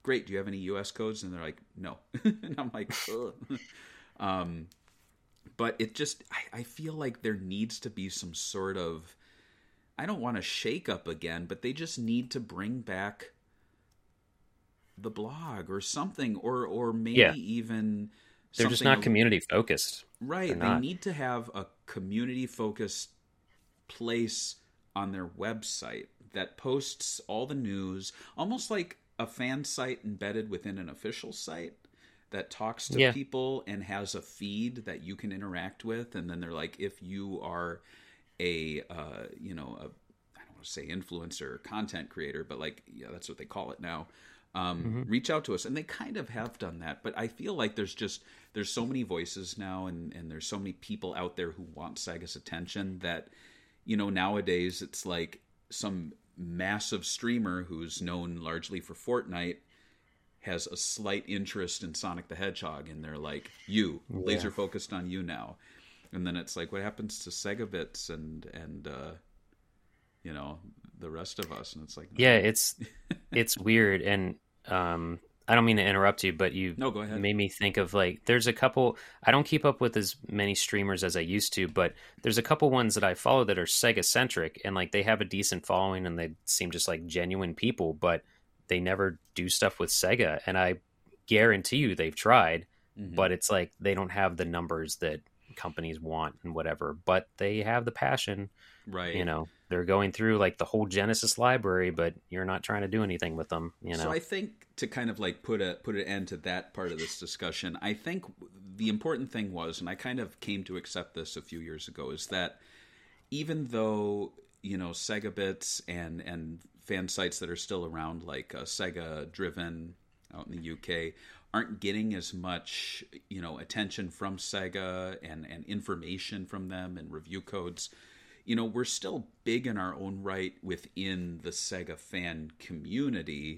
E: great. Do you have any US codes? And they're like, no. And I'm like, ugh. But it just, I feel like there needs to be some sort of, I don't want to shake up again, but they just need to bring back the blog or something, or maybe even
F: they're just not community focused.
E: Right. They need to have a community focused place on their website that posts all the news, almost like a fan site embedded within an official site that talks to people and has a feed that you can interact with. And then they're like, if you are I don't want to say influencer or content creator, but like, yeah, that's what they call it now. Reach out to us. And they kind of have done that, but I feel like there's so many voices now, and there's so many people out there who want Sega's attention that, nowadays it's like some massive streamer who's known largely for Fortnite has a slight interest in Sonic the Hedgehog, and they're like, laser focused on you now. And then it's like, what happens to Sega Bits and the rest of us? And it's like, no.
F: Yeah, it's weird. And I don't mean to interrupt you, but
E: go ahead.
F: Made me think of like, there's a couple, I don't keep up with as many streamers as I used to, but there's a couple ones that I follow that are Sega centric, and like they have a decent following and they seem just like genuine people, but they never do stuff with Sega. And I guarantee you they've tried, but it's like, they don't have the numbers that companies want and whatever, but they have the passion,
E: right?
F: They're going through like the whole Genesis library, but you're not trying to do anything with them.
E: So I think to kind of like put an end to that part of this discussion, I think the important thing was, and I kind of came to accept this a few years ago, is that even though Sega Bits and fan sites that are still around, like Sega Driven out in the UK, aren't getting as much attention from Sega and information from them and review codes, we're still big in our own right within the Sega fan community.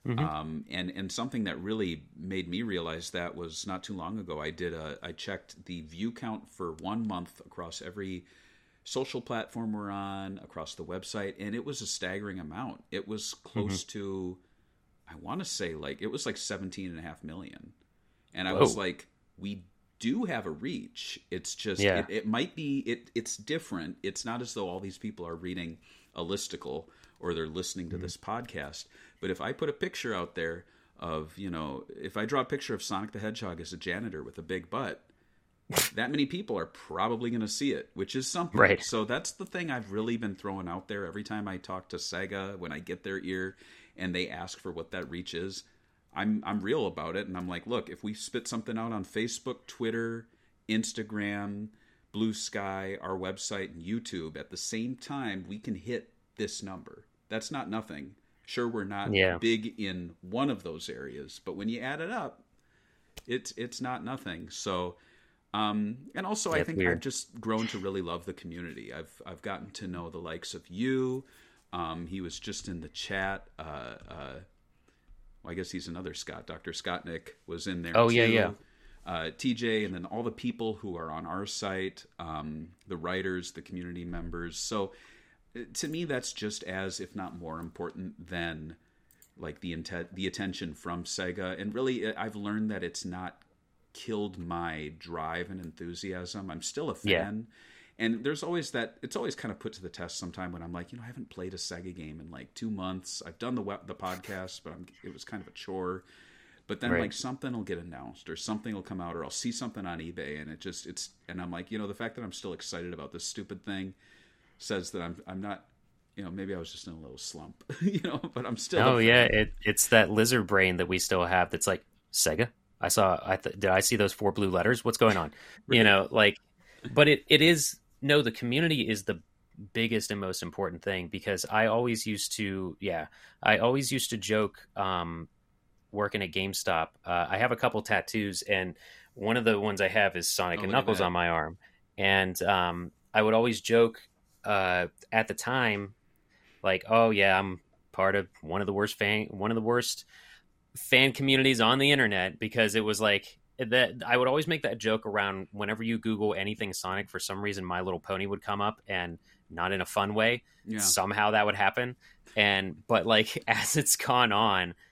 E: And something that really made me realize that was not too long ago. I checked the view count for 1 month across every social platform we're on, across the website, and it was a staggering amount. It was close to, I want to say, like, it was like 17.5 million. And I was like, we do have a reach. It's just, it might be, it's different. It's not as though all these people are reading a listicle or they're listening to this podcast. But if I put a picture out there of, if I draw a picture of Sonic the Hedgehog as a janitor with a big butt, that many people are probably going to see it, which is something.
F: Right.
E: So that's the thing I've really been throwing out there every time I talk to Sega, when I get their ear and they ask for what that reach is. I'm real about it, and I'm like, look, if we spit something out on Facebook, Twitter, Instagram, Blue Sky, our website, and YouTube at the same time, we can hit this number. That's not nothing. Sure, we're not big in one of those areas, but when you add it up, it's not nothing. So, and also I think I've just grown to really love the community. I've gotten to know the likes of you. He was just in the chat. I guess he's another Scott. Dr. Scottnick was in there.
F: Oh,
E: too.
F: yeah.
E: TJ, and then all the people who are on our site, the writers, the community members. So to me, that's just as, if not more important than like the attention from Sega. And really, I've learned that it's not killed my drive and enthusiasm. I'm still a fan. And there's always it's always kind of put to the test sometime when I'm like, I haven't played a Sega game in like 2 months. I've done the podcast, but it was kind of a chore. But then like something will get announced or something will come out, or I'll see something on eBay, and and I'm like, the fact that I'm still excited about this stupid thing says that I'm not, maybe I was just in a little slump, but I'm still.
F: Oh yeah. It's that lizard brain that we still have. That's like, Sega. Did I see those 4 blue letters? What's going on? But it is, the community is the biggest and most important thing, because I always used to joke, working at GameStop. I have a couple tattoos, and one of the ones I have is Sonic and Knuckles on my arm. And I would always joke at the time, like, oh yeah, I'm part of one of the worst fan communities on the internet, because it was like that. I would always make that joke around whenever you Google anything Sonic. For some reason, My Little Pony would come up, and not in a fun way. Yeah. Somehow that would happen. But like, as it's gone on,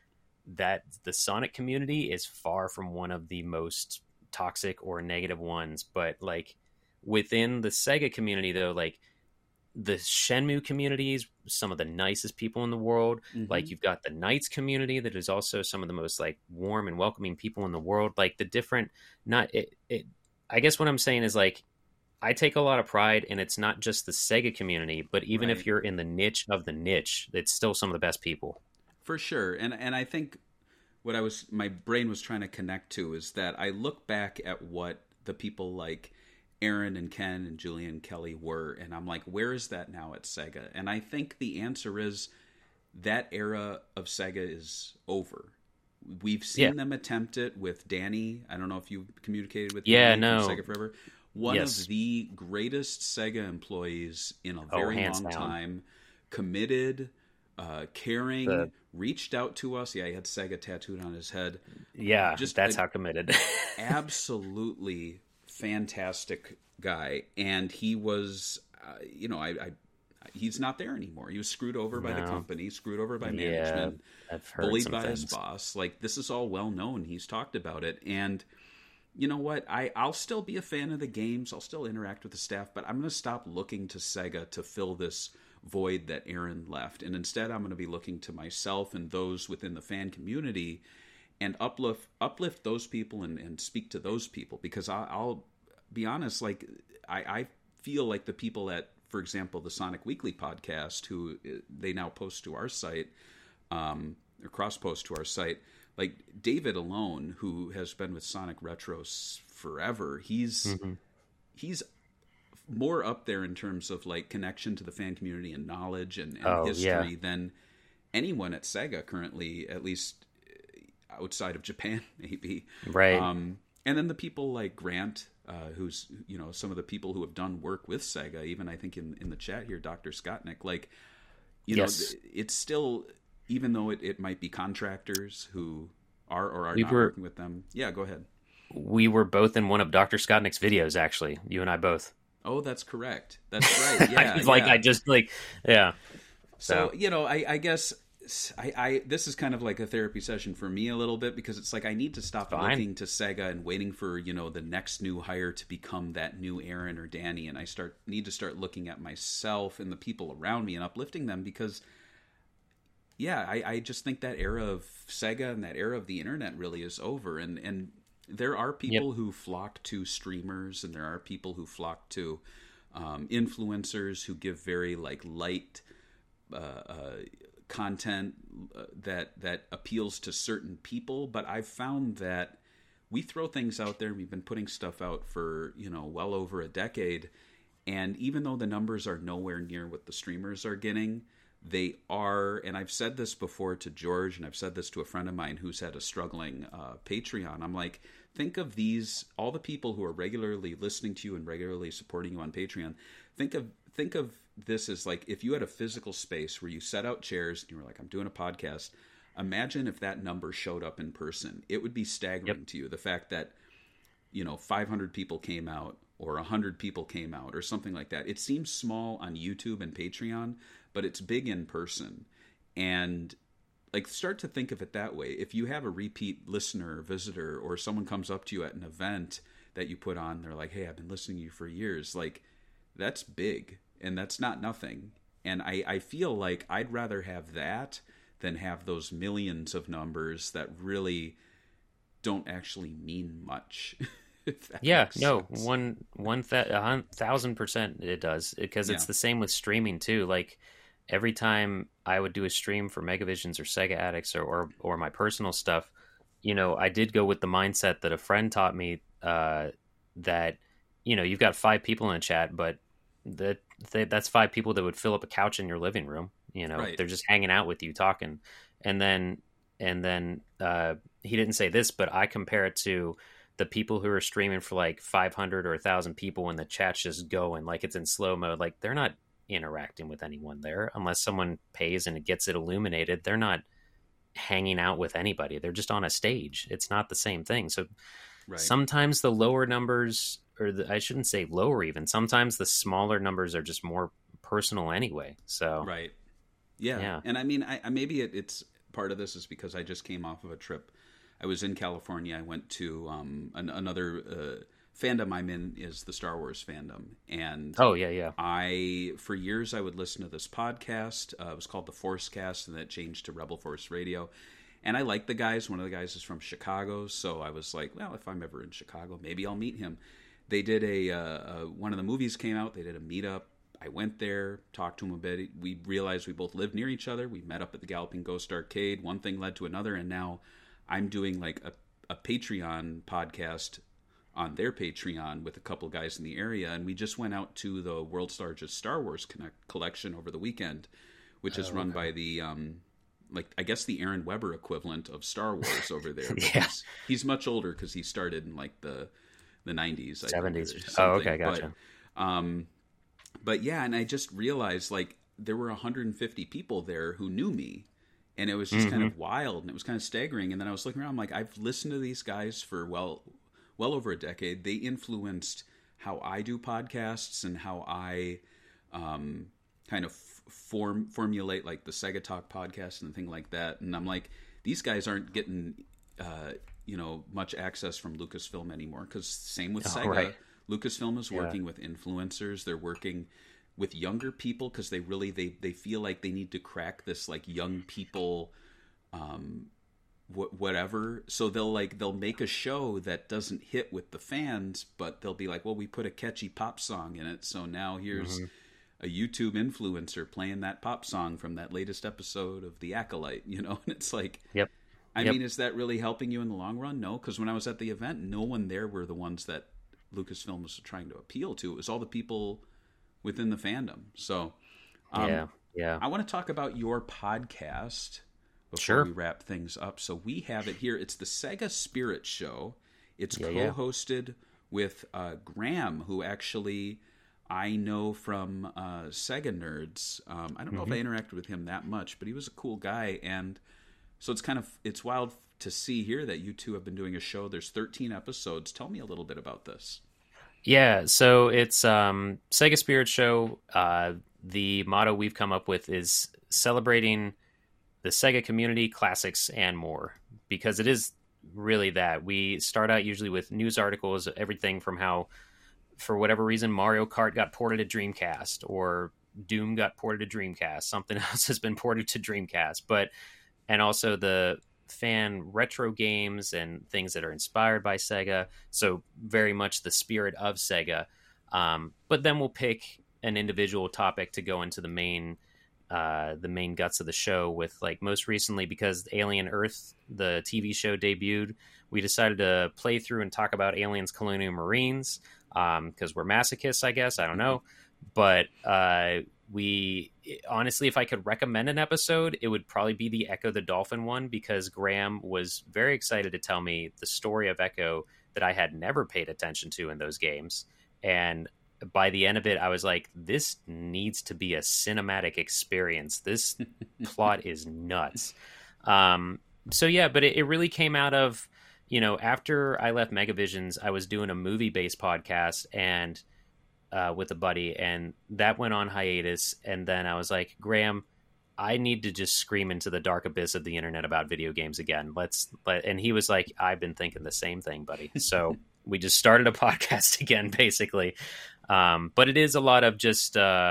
F: that the Sonic community is far from one of the most toxic or negative ones. But like within the Sega community, though, like the Shenmue community is some of the nicest people in the world. Like you've got the Knights community that is also some of the most like warm and welcoming people in the world. Like the different, I guess what I'm saying is like, I take a lot of pride in it's not just the Sega community, but even if you're in the niche of the niche, it's still some of the best people.
E: For sure. And I think my brain was trying to connect to is that I look back at what the people like Aaron and Ken and Julian Kelly were, and I'm like, where is that now at Sega? And I think the answer is that era of Sega is over. We've seen them attempt it with Danny. I don't know if you communicated with Danny from Sega Forever. One of the greatest Sega employees in a very long time. Committed, caring, reached out to us. Yeah, he had Sega tattooed on his head.
F: Yeah, that's how committed.
E: Absolutely fantastic guy. And he was, he's not there anymore. He was screwed over by the company, screwed over by management, bullied by his boss. Like, this is all well known. He's talked about it. And you know what? I'll still be a fan of the games. I'll still interact with the staff, but I'm going to stop looking to Sega to fill this void that Aaron left. And instead, I'm going to be looking to myself and those within the fan community and uplift those people and speak to those people. Because I'll be honest, like I feel like the people at, for example, the Sonic Weekly podcast, who they now post to our site, or cross-post to our site, like David alone, who has been with Sonic Retros forever, he's more up there in terms of like connection to the fan community and knowledge and history than anyone at Sega currently, at least outside of Japan, maybe.
F: Right.
E: And then the people like Grant, who's, some of the people who have done work with Sega, even I think in the chat here, Dr. Scottnick, like, know, it's still, even though it might be contractors who are or are not working with them. Yeah, go ahead.
F: We were both in one of Dr. Scottnick's videos, actually. You and I both.
E: Oh, that's correct. That's right. Yeah. So, I guess I this is kind of like a therapy session for me a little bit, because it's like I need to stop looking to Sega and waiting for, the next new hire to become that new Aaron or Danny. And I need to start looking at myself and the people around me and uplifting them, because I just think that era of Sega and that era of the internet really is over. And there are people who flock to streamers, and there are people who flock to influencers who give very light content that appeals to certain people. But I've found that we throw things out there. We've been putting stuff out for well over a decade, and even though the numbers are nowhere near what the streamers are getting, they are, and I've said this before to George, and I've said this to a friend of mine who's had a struggling Patreon. I'm like, think of all the people who are regularly listening to you and regularly supporting you on Patreon. Think of this as like, if you had a physical space where you set out chairs and you were like, I'm doing a podcast. Imagine if that number showed up in person. It would be staggering to you. The fact that, 500 people came out, or 100 people came out, or something like that. It seems small on YouTube and Patreon, but it's big in person. And start to think of it that way. If you have a repeat listener or visitor, or someone comes up to you at an event that you put on, they're like, hey, I've been listening to you for years. Like, that's big, and that's not nothing. And I feel like I'd rather have that than have those millions of numbers that really don't actually mean much.
F: Yeah, no, 1,000% it does, because it's the same with streaming too. Like, every time I would do a stream for Megavisions or Sega Addicts or my personal stuff, I did go with the mindset that a friend taught me, that you've got 5 people in a chat, but that's 5 people that would fill up a couch in your living room. They're just hanging out with you, talking. And then he didn't say this, but I compare it to the people who are streaming for like 500 or 1,000 people, and the chat's just going like it's in slow mode. Like, they're not interacting with anyone there unless someone pays and it gets it illuminated. They're not hanging out with anybody. They're just on a stage. It's not the same thing. So sometimes the lower numbers, or I shouldn't say lower even, sometimes the smaller numbers are just more personal anyway. So
E: right. Yeah. And I mean, maybe it's part of this is because I just came off of a trip. I was in California. I went to another fandom I'm in is the Star Wars fandom. And for years I would listen to this podcast. It was called The Force Cast, and that changed to Rebel Force Radio. And I like the guys. One of the guys is from Chicago, so I was like, well, if I'm ever in Chicago, maybe I'll meet him. They did one of the movies came out. They did a meetup. I went there, talked to him a bit. We realized we both lived near each other. We met up at the Galloping Ghost Arcade. One thing led to another, and now I'm doing like a Patreon podcast on their Patreon with a couple guys in the area. And we just went out to the world's largest Star Wars collection over the weekend, which is run by the... I guess the Aaron Webber equivalent of Star Wars over there. But he's much older because he started in like the 90s.
F: 70s. Oh, okay, gotcha.
E: But yeah, and I just realized like there were 150 people there who knew me. And it was just kind of wild, and it was kind of staggering. And then I was looking around, I'm like, I've listened to these guys for well over a decade. They influenced how I do podcasts and how I kind of formulate like the Sega Talk podcast and thing like that. And I'm like, these guys aren't getting much access from Lucasfilm anymore, because same with Sega. Right. Lucasfilm is working with influencers. They're working with younger people because they feel like they need to crack this like young people whatever. So they'll make a show that doesn't hit with the fans, but they'll be like, well, we put a catchy pop song in it, so now here's a YouTube influencer playing that pop song from that latest episode of The Acolyte, and it's like, I mean, is that really helping you in the long run? No, because when I was at the event, no one there were the ones that Lucasfilm was trying to appeal to. It was all the people within the fandom. So, I want to talk about your podcast before we wrap things up. So we have it here. It's the Sega Spirit Show. It's co-hosted with Graham, who actually I know from Sega Nerds. I don't know if I interacted with him that much, but he was a cool guy. And so it's wild to see here that you two have been doing a show. There's 13 episodes. Tell me a little bit about this.
F: Yeah, so it's Sega Spirit Show. The motto we've come up with is celebrating the Sega community, classics, and more, because it is really that. We start out usually with news articles, everything from how, for whatever reason, Mario Kart got ported to Dreamcast, or Doom got ported to Dreamcast. Something else has been ported to Dreamcast, and also the fan retro games and things that are inspired by Sega. So very much the spirit of Sega. But then we'll pick an individual topic to go into the main guts of the show with, like, most recently, because Alien Earth, the TV show, debuted, we decided to play through and talk about Aliens Colonial Marines, because we're masochists, I guess. I don't know. But we honestly, if I could recommend an episode, it would probably be the Echo the Dolphin one, because Graham was very excited to tell me the story of Echo that I had never paid attention to in those games. And by the end of it, I was like, this needs to be a cinematic experience. This plot is nuts. So yeah, but it really came out of, after I left Megavisions, I was doing a movie-based podcast and with a buddy, and that went on hiatus. And then I was like, Graham, I need to just scream into the dark abyss of the internet about video games again. And he was like, I've been thinking the same thing, buddy. So we just started a podcast again, basically. But it is a lot of just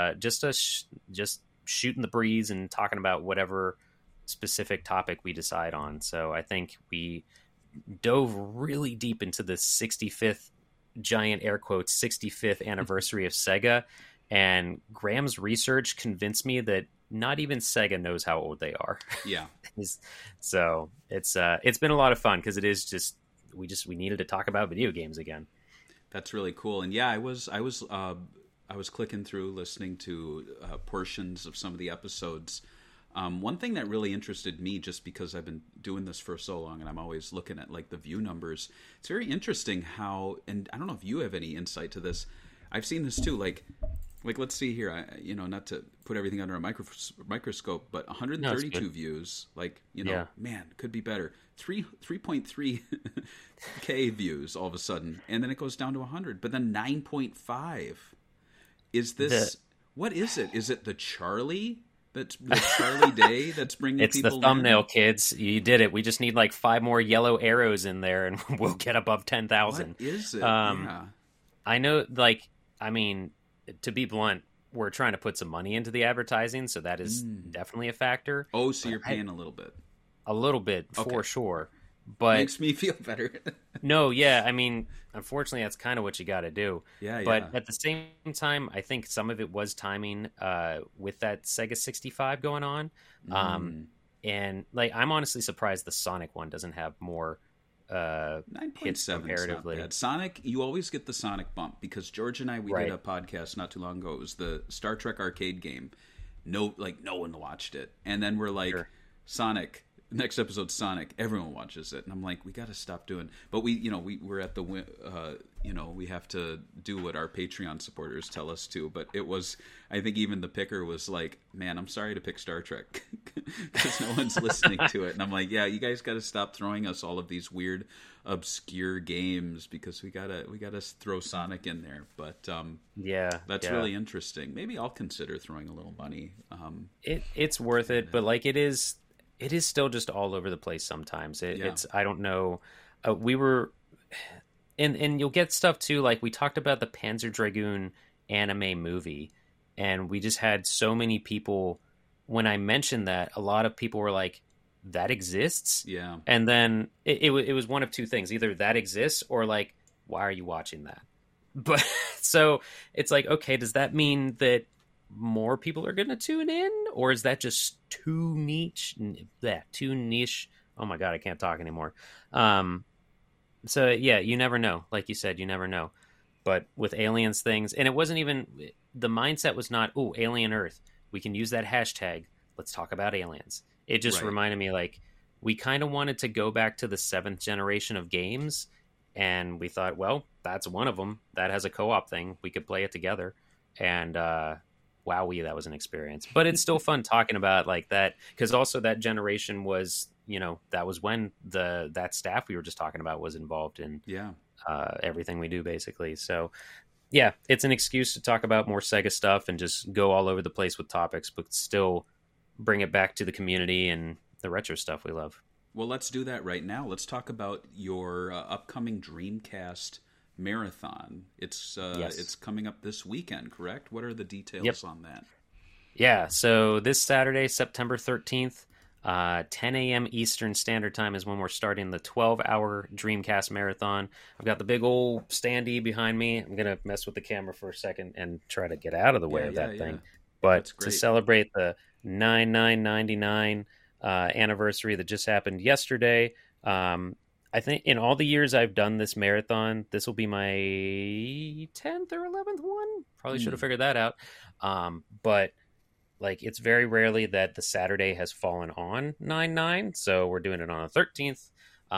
F: shooting the breeze and talking about whatever specific topic we decide on. So I think we dove really deep into the 65th, giant air quotes, 65th anniversary of Sega. And Graham's research convinced me that not even Sega knows how old they are.
E: Yeah.
F: So it's been a lot of fun, because it is just we needed to talk about video games again.
E: That's really cool. And yeah, I was clicking through, listening to portions of some of the episodes. One thing that really interested me, just because I've been doing this for so long and I'm always looking at like the view numbers, it's very interesting how, and I don't know if you have any insight to this. I've seen this too. Like let's see here. Not to put everything under a microscope, but 132 views. Man, could be better. 3.3 K views all of a sudden, and then it goes down to 100. But then 9.5. Is this what is it? Is it the Charlie That's the Charlie Day that's bringing
F: It's
E: people
F: the thumbnail,
E: in?
F: kids. You did it. We just need like 5 more yellow arrows in there, and we'll get above 10,000.
E: What is it?
F: I know, like, I mean, to be blunt, we're trying to put some money into the advertising, so that is definitely a factor.
E: Oh, so you're paying a little bit.
F: A little bit,
E: Okay.
F: for sure. But
E: Makes me feel better.
F: no, yeah, I mean, unfortunately, that's kind of what you got to do.
E: Yeah,
F: But
E: yeah.
F: at the same time, I think some of it was timing with that Sega 65 going on. And, like, I'm honestly surprised the Sonic one doesn't have more hits
E: 9.7
F: comparatively.
E: bad. Sonic, you always get the Sonic bump because George and I, we
F: Right.
E: did a podcast not too long ago. It was the Star Trek arcade game. No one watched it. And then we're like,
F: Sure.
E: Sonic, next episode Sonic, everyone watches it. And I'm like, we got to stop doing. But we're at the we have to do what our Patreon supporters tell us to. But it was, I think even the picker was like, man, I'm sorry to pick Star Trek because no one's listening to it. And I'm like, yeah, you guys got to stop throwing us all of these weird, obscure games because we gotta throw Sonic in there. But
F: Yeah.
E: that's
F: yeah.
E: really interesting. Maybe I'll consider throwing a little money.
F: It's worth it, but like it is still just all over the place sometimes. It's I don't know. We were and you'll get stuff too. Like we talked about the Panzer Dragoon anime movie, and we just had so many people. When I mentioned that, a lot of people were like, "That exists."
E: Yeah.
F: And then it was one of two things: either that exists, or like, why are you watching that? But so it's like, okay, does that mean that more people are going to tune in, or is that just too niche? Too niche. Oh my god, I can't talk anymore. So yeah, you never know. Like you said, you never know. But with aliens things, and it wasn't even the mindset was not, oh, alien Earth. We can use that hashtag. Let's talk about aliens. It just
E: Right.
F: reminded me like we kind of wanted to go back to the 7th generation of games, and we thought, well, that's one of them. That has a co-op thing. We could play it together, and wowee, that was an experience. But it's still fun talking about like that, because also that generation was, that was when that staff we were just talking about was involved in
E: Yeah.
F: everything we do, basically. So yeah, it's an excuse to talk about more Sega stuff and just go all over the place with topics, but still bring it back to the community and the retro stuff we love.
E: Well, let's do that right now. Let's talk about your upcoming Dreamcast marathon. It's
F: Yes.
E: it's coming up this weekend, correct? What are the details on that?
F: Yeah, so this Saturday, September 13th, 10 a.m. Eastern Standard Time is when we're starting the 12-hour Dreamcast Marathon. I've got the big old standee behind me. I'm going to mess with the camera for a second and try to get out of the way of that thing. But
E: That's
F: to
E: great.
F: celebrate the 9/9/99 anniversary that just happened yesterday, I think in all the years I've done this marathon, this will be my 10th or 11th one. Probably should have figured that out. But like it's very rarely that the Saturday has fallen on 9/9, so we're doing it on the 13th.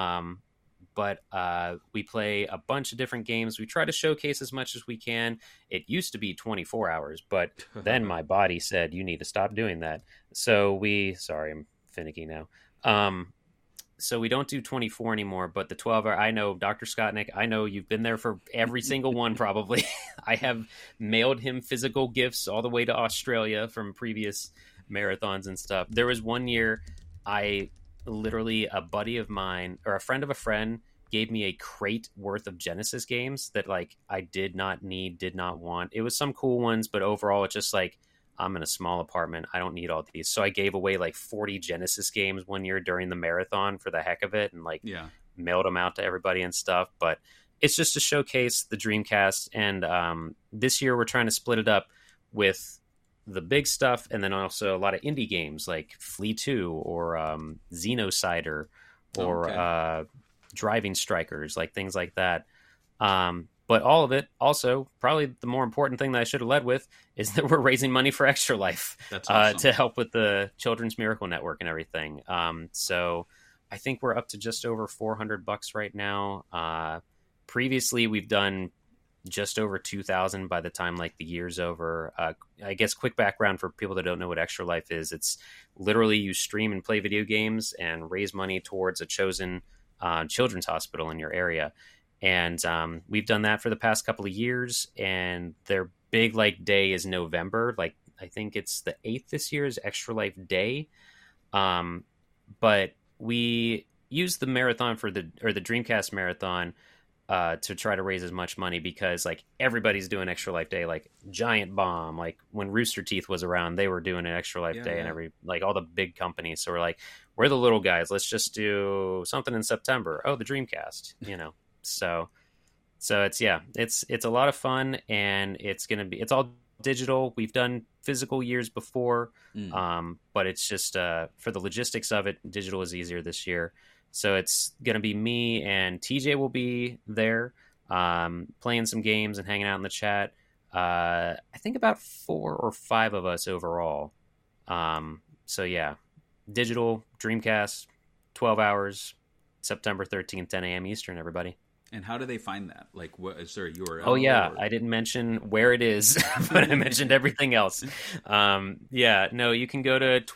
F: But we play a bunch of different games. We try to showcase as much as we can. It used to be 24 hours, but then my body said, you need to stop doing that. So sorry, I'm finicky now. So we don't do 24 anymore, but the 12-hour, I know, Dr. Scottnick, I know you've been there for every single one probably. I have mailed him physical gifts all the way to Australia from previous marathons and stuff. There was one year a buddy of mine, or a friend of a friend, gave me a crate worth of Genesis games that like I did not need, did not want. It was some cool ones, but overall it's just like, I'm in a small apartment. I don't need all these. So I gave away like 40 Genesis games one year during the marathon for the heck of it, and like mailed them out to everybody and stuff. But it's just to showcase the Dreamcast. And this year we're trying to split it up with the big stuff and then also a lot of indie games like Flea 2 or Xenocider or Driving Strikers, like things like that. But all of it, also, probably the more important thing that I should have led with is that we're raising money for Extra Life.
E: That's awesome.
F: To help with the Children's Miracle Network and everything. So I think we're up to just over $400 right now. Previously, we've done just over 2,000 by the time like the year's over. I guess quick background for people that don't know what Extra Life is. It's literally you stream and play video games and raise money towards a chosen children's hospital in your area. And we've done that for the past couple of years, and their big like day is November, like I think it's the 8th this year is Extra Life Day. But we used the marathon for the Dreamcast marathon to try to raise as much money, because like everybody's doing Extra Life Day, like Giant Bomb, like when Rooster Teeth was around, they were doing an Extra Life Day, and like all the big companies. So we're like, we're the little guys. Let's just do something in September. Oh, the Dreamcast, So it's a lot of fun, and it's all digital. We've done physical years before, but it's just for the logistics of it, digital is easier this year. So it's gonna be me and TJ will be there, playing some games and hanging out in the chat. I think about 4 or 5 of us overall. So yeah, digital Dreamcast, 12 hours, September 13th, 10 a.m. Eastern. Everybody.
E: And how do they find that? Like, what is there a URL?
F: Oh yeah, I didn't mention where it is, but I mentioned everything else. You can go to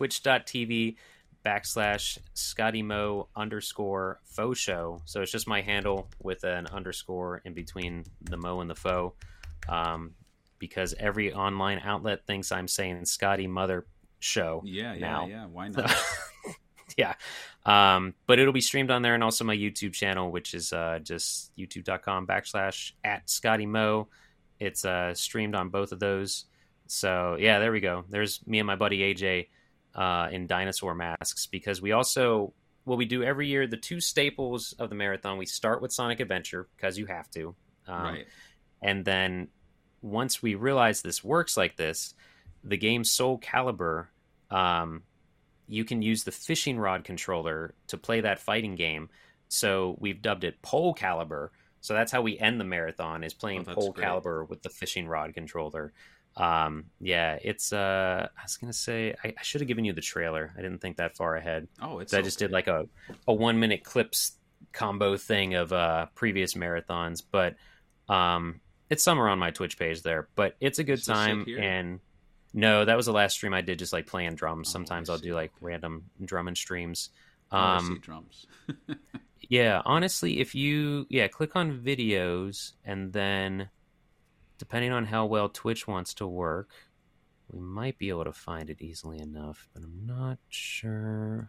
F: twitch.tv/ScottyMo_faux show. So it's just my handle with an underscore in between the Mo and the faux, because every online outlet thinks I'm saying Scotty Mother Show.
E: Yeah. Why not?
F: Yeah. But it'll be streamed on there, and also my YouTube channel, which is just youtube.com/@ScottyMo. It's streamed on both of those. So yeah, there we go. There's me and my buddy AJ in dinosaur masks, because we do every year, the 2 staples of the marathon. We start with Sonic Adventure, because you have to.
E: Right.
F: And then once we realize this works like this, the game Soul Calibur, you can use the fishing rod controller to play that fighting game. So we've dubbed it Pole Calibur. So that's how we end the marathon, is playing Pole Calibur with the fishing rod controller. It's I was gonna say I should have given you the trailer. I didn't think that far ahead. I just did like a 1-minute clips combo thing of previous marathons, but it's somewhere on my Twitch page there. But it's a good time. And no, that was the last stream I did, just like playing drums. Sometimes I'll do like random drumming streams.
E: I see drums.
F: Yeah, honestly, if you click on videos, and then depending on how well Twitch wants to work, we might be able to find it easily enough, but I'm not sure.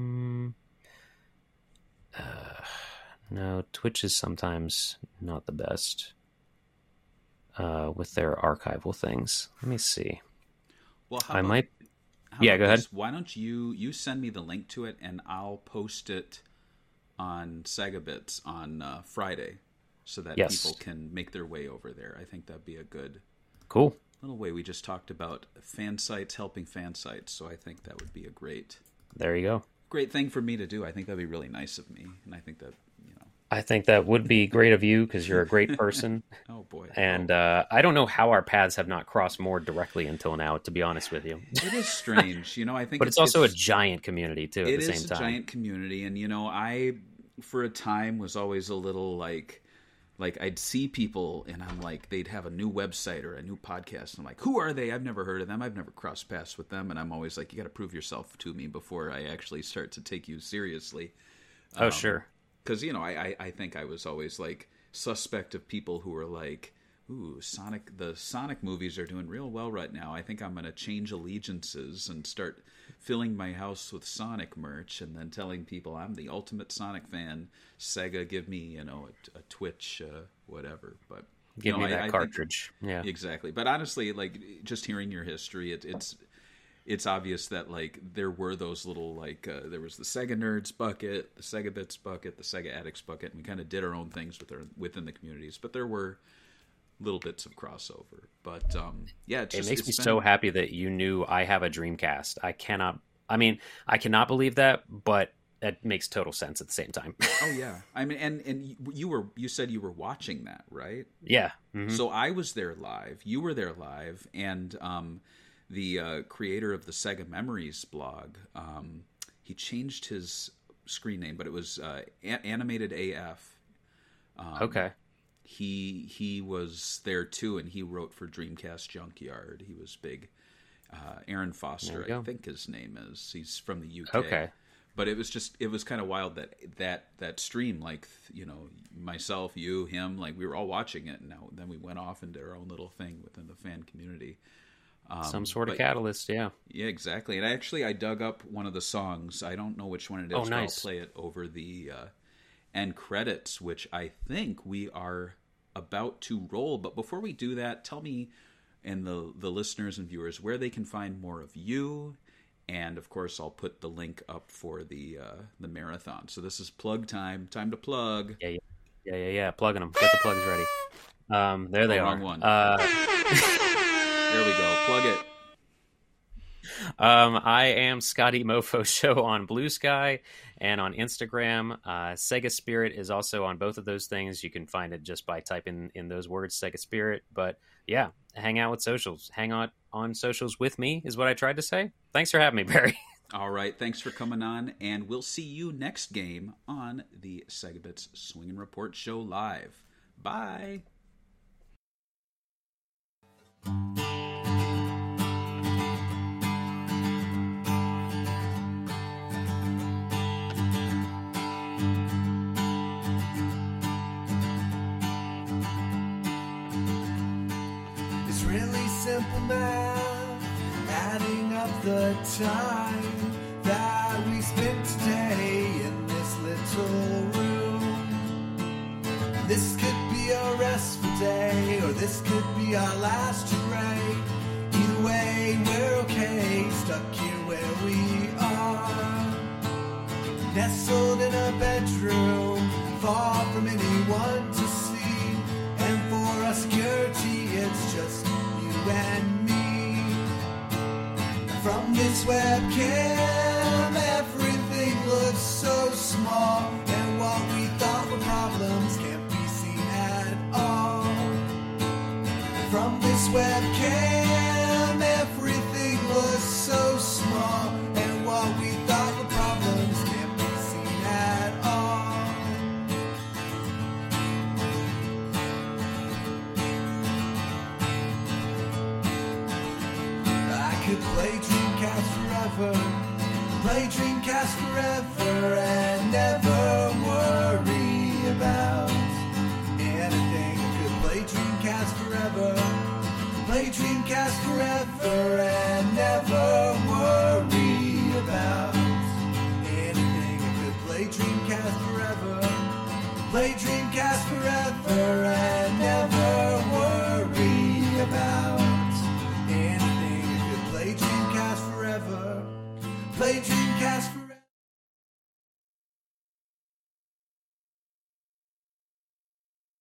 F: No, Twitch is sometimes not the best with their archival things. Let me see.
E: Well,
F: go ahead.
E: Why don't you send me the link to it, and I'll post it on Segabits on Friday, so that people can make their way over there. I think that'd be a good,
F: cool
E: little way. We just talked about fan sites helping fan sites, so I think that would be a great thing for me to do. I think that'd be really nice of me, and I think that
F: I think that would be great of you, because you're a great person.
E: Oh boy!
F: And I don't know how our paths have not crossed more directly until now, to be honest with you.
E: It is strange, I think,
F: but it's also a giant community too. At the same time, it is a
E: giant community, and I, for a time, was always a little like I'd see people, and I'm like, they'd have a new website or a new podcast, and I'm like, who are they? I've never heard of them. I've never crossed paths with them, and I'm always like, you got to prove yourself to me before I actually start to take you seriously.
F: Oh, sure.
E: Because, I think I was always, like, suspect of people who were like, ooh, the Sonic movies are doing real well right now. I think I'm going to change allegiances and start filling my house with Sonic merch, and then telling people I'm the ultimate Sonic fan. Sega, give me, a Twitch, whatever. But
F: give me that cartridge. Yeah,
E: exactly. But honestly, like, just hearing your history, it's obvious that, like, there were those little, like, there was the Sega Nerds bucket, the Sega Bits bucket, the Sega Addicts bucket, and we kind of did our own things within the communities. But there were little bits of crossover. But, it
F: makes me so happy that you knew I have a Dreamcast. I cannot believe that, but it makes total sense at the same time.
E: Oh, yeah. I mean, and you said you were watching that, right?
F: Yeah. Mm-hmm.
E: So I was there live. You were there live, and the creator of the Sega Memories blog, he changed his screen name, but it was Animated AF.
F: Okay.
E: He was there too, and he wrote for Dreamcast Junkyard. He was big. Aaron Foster, I think his name is. He's from the UK.
F: Okay.
E: But it was kind of wild that stream, like, myself, you, him, like, we were all watching it, and then we went off and did our own little thing within the fan community.
F: Some sort of catalyst, yeah.
E: Yeah, exactly. And I dug up one of the songs. I don't know which one it is.
F: Oh, nice.
E: I'll play it over the end credits, which I think we are about to roll. But before we do that, tell me and the listeners and viewers where they can find more of you. And, of course, I'll put the link up for the marathon. So this is plug time. Time to plug.
F: Yeah. Plugging them. Get the plugs ready. There they are.
E: Wrong one. There we go. Plug it.
F: I am Scotty Mofo Show on Blue Sky and on Instagram. Sega Spirit is also on both of those things. You can find it just by typing in those words, Sega Spirit. But yeah, hang out with socials. Hang out on socials with me is what I tried to say. Thanks for having me, Barry.
E: All right. Thanks for coming on. And we'll see you next game on the Segabits Swing and Report Show live. Bye.
D: It's really simple math, adding up the time that we spent today in this little room. This could be a restful day, or this could be our last hooray. Either way, we're okay, stuck here where we are. Nestled in a bedroom, far from anyone to see. And for our security, it's just you and me. From this webcam, everything looks so small. And what we thought were problems can't be seen at all. From this webcam, everything looks so small. And what we thought were problems can't be seen at all. I could play Dreamcast forever, play Dreamcast forever, and never worry about anything. I could play Dreamcast forever, play Dreamcast forever, and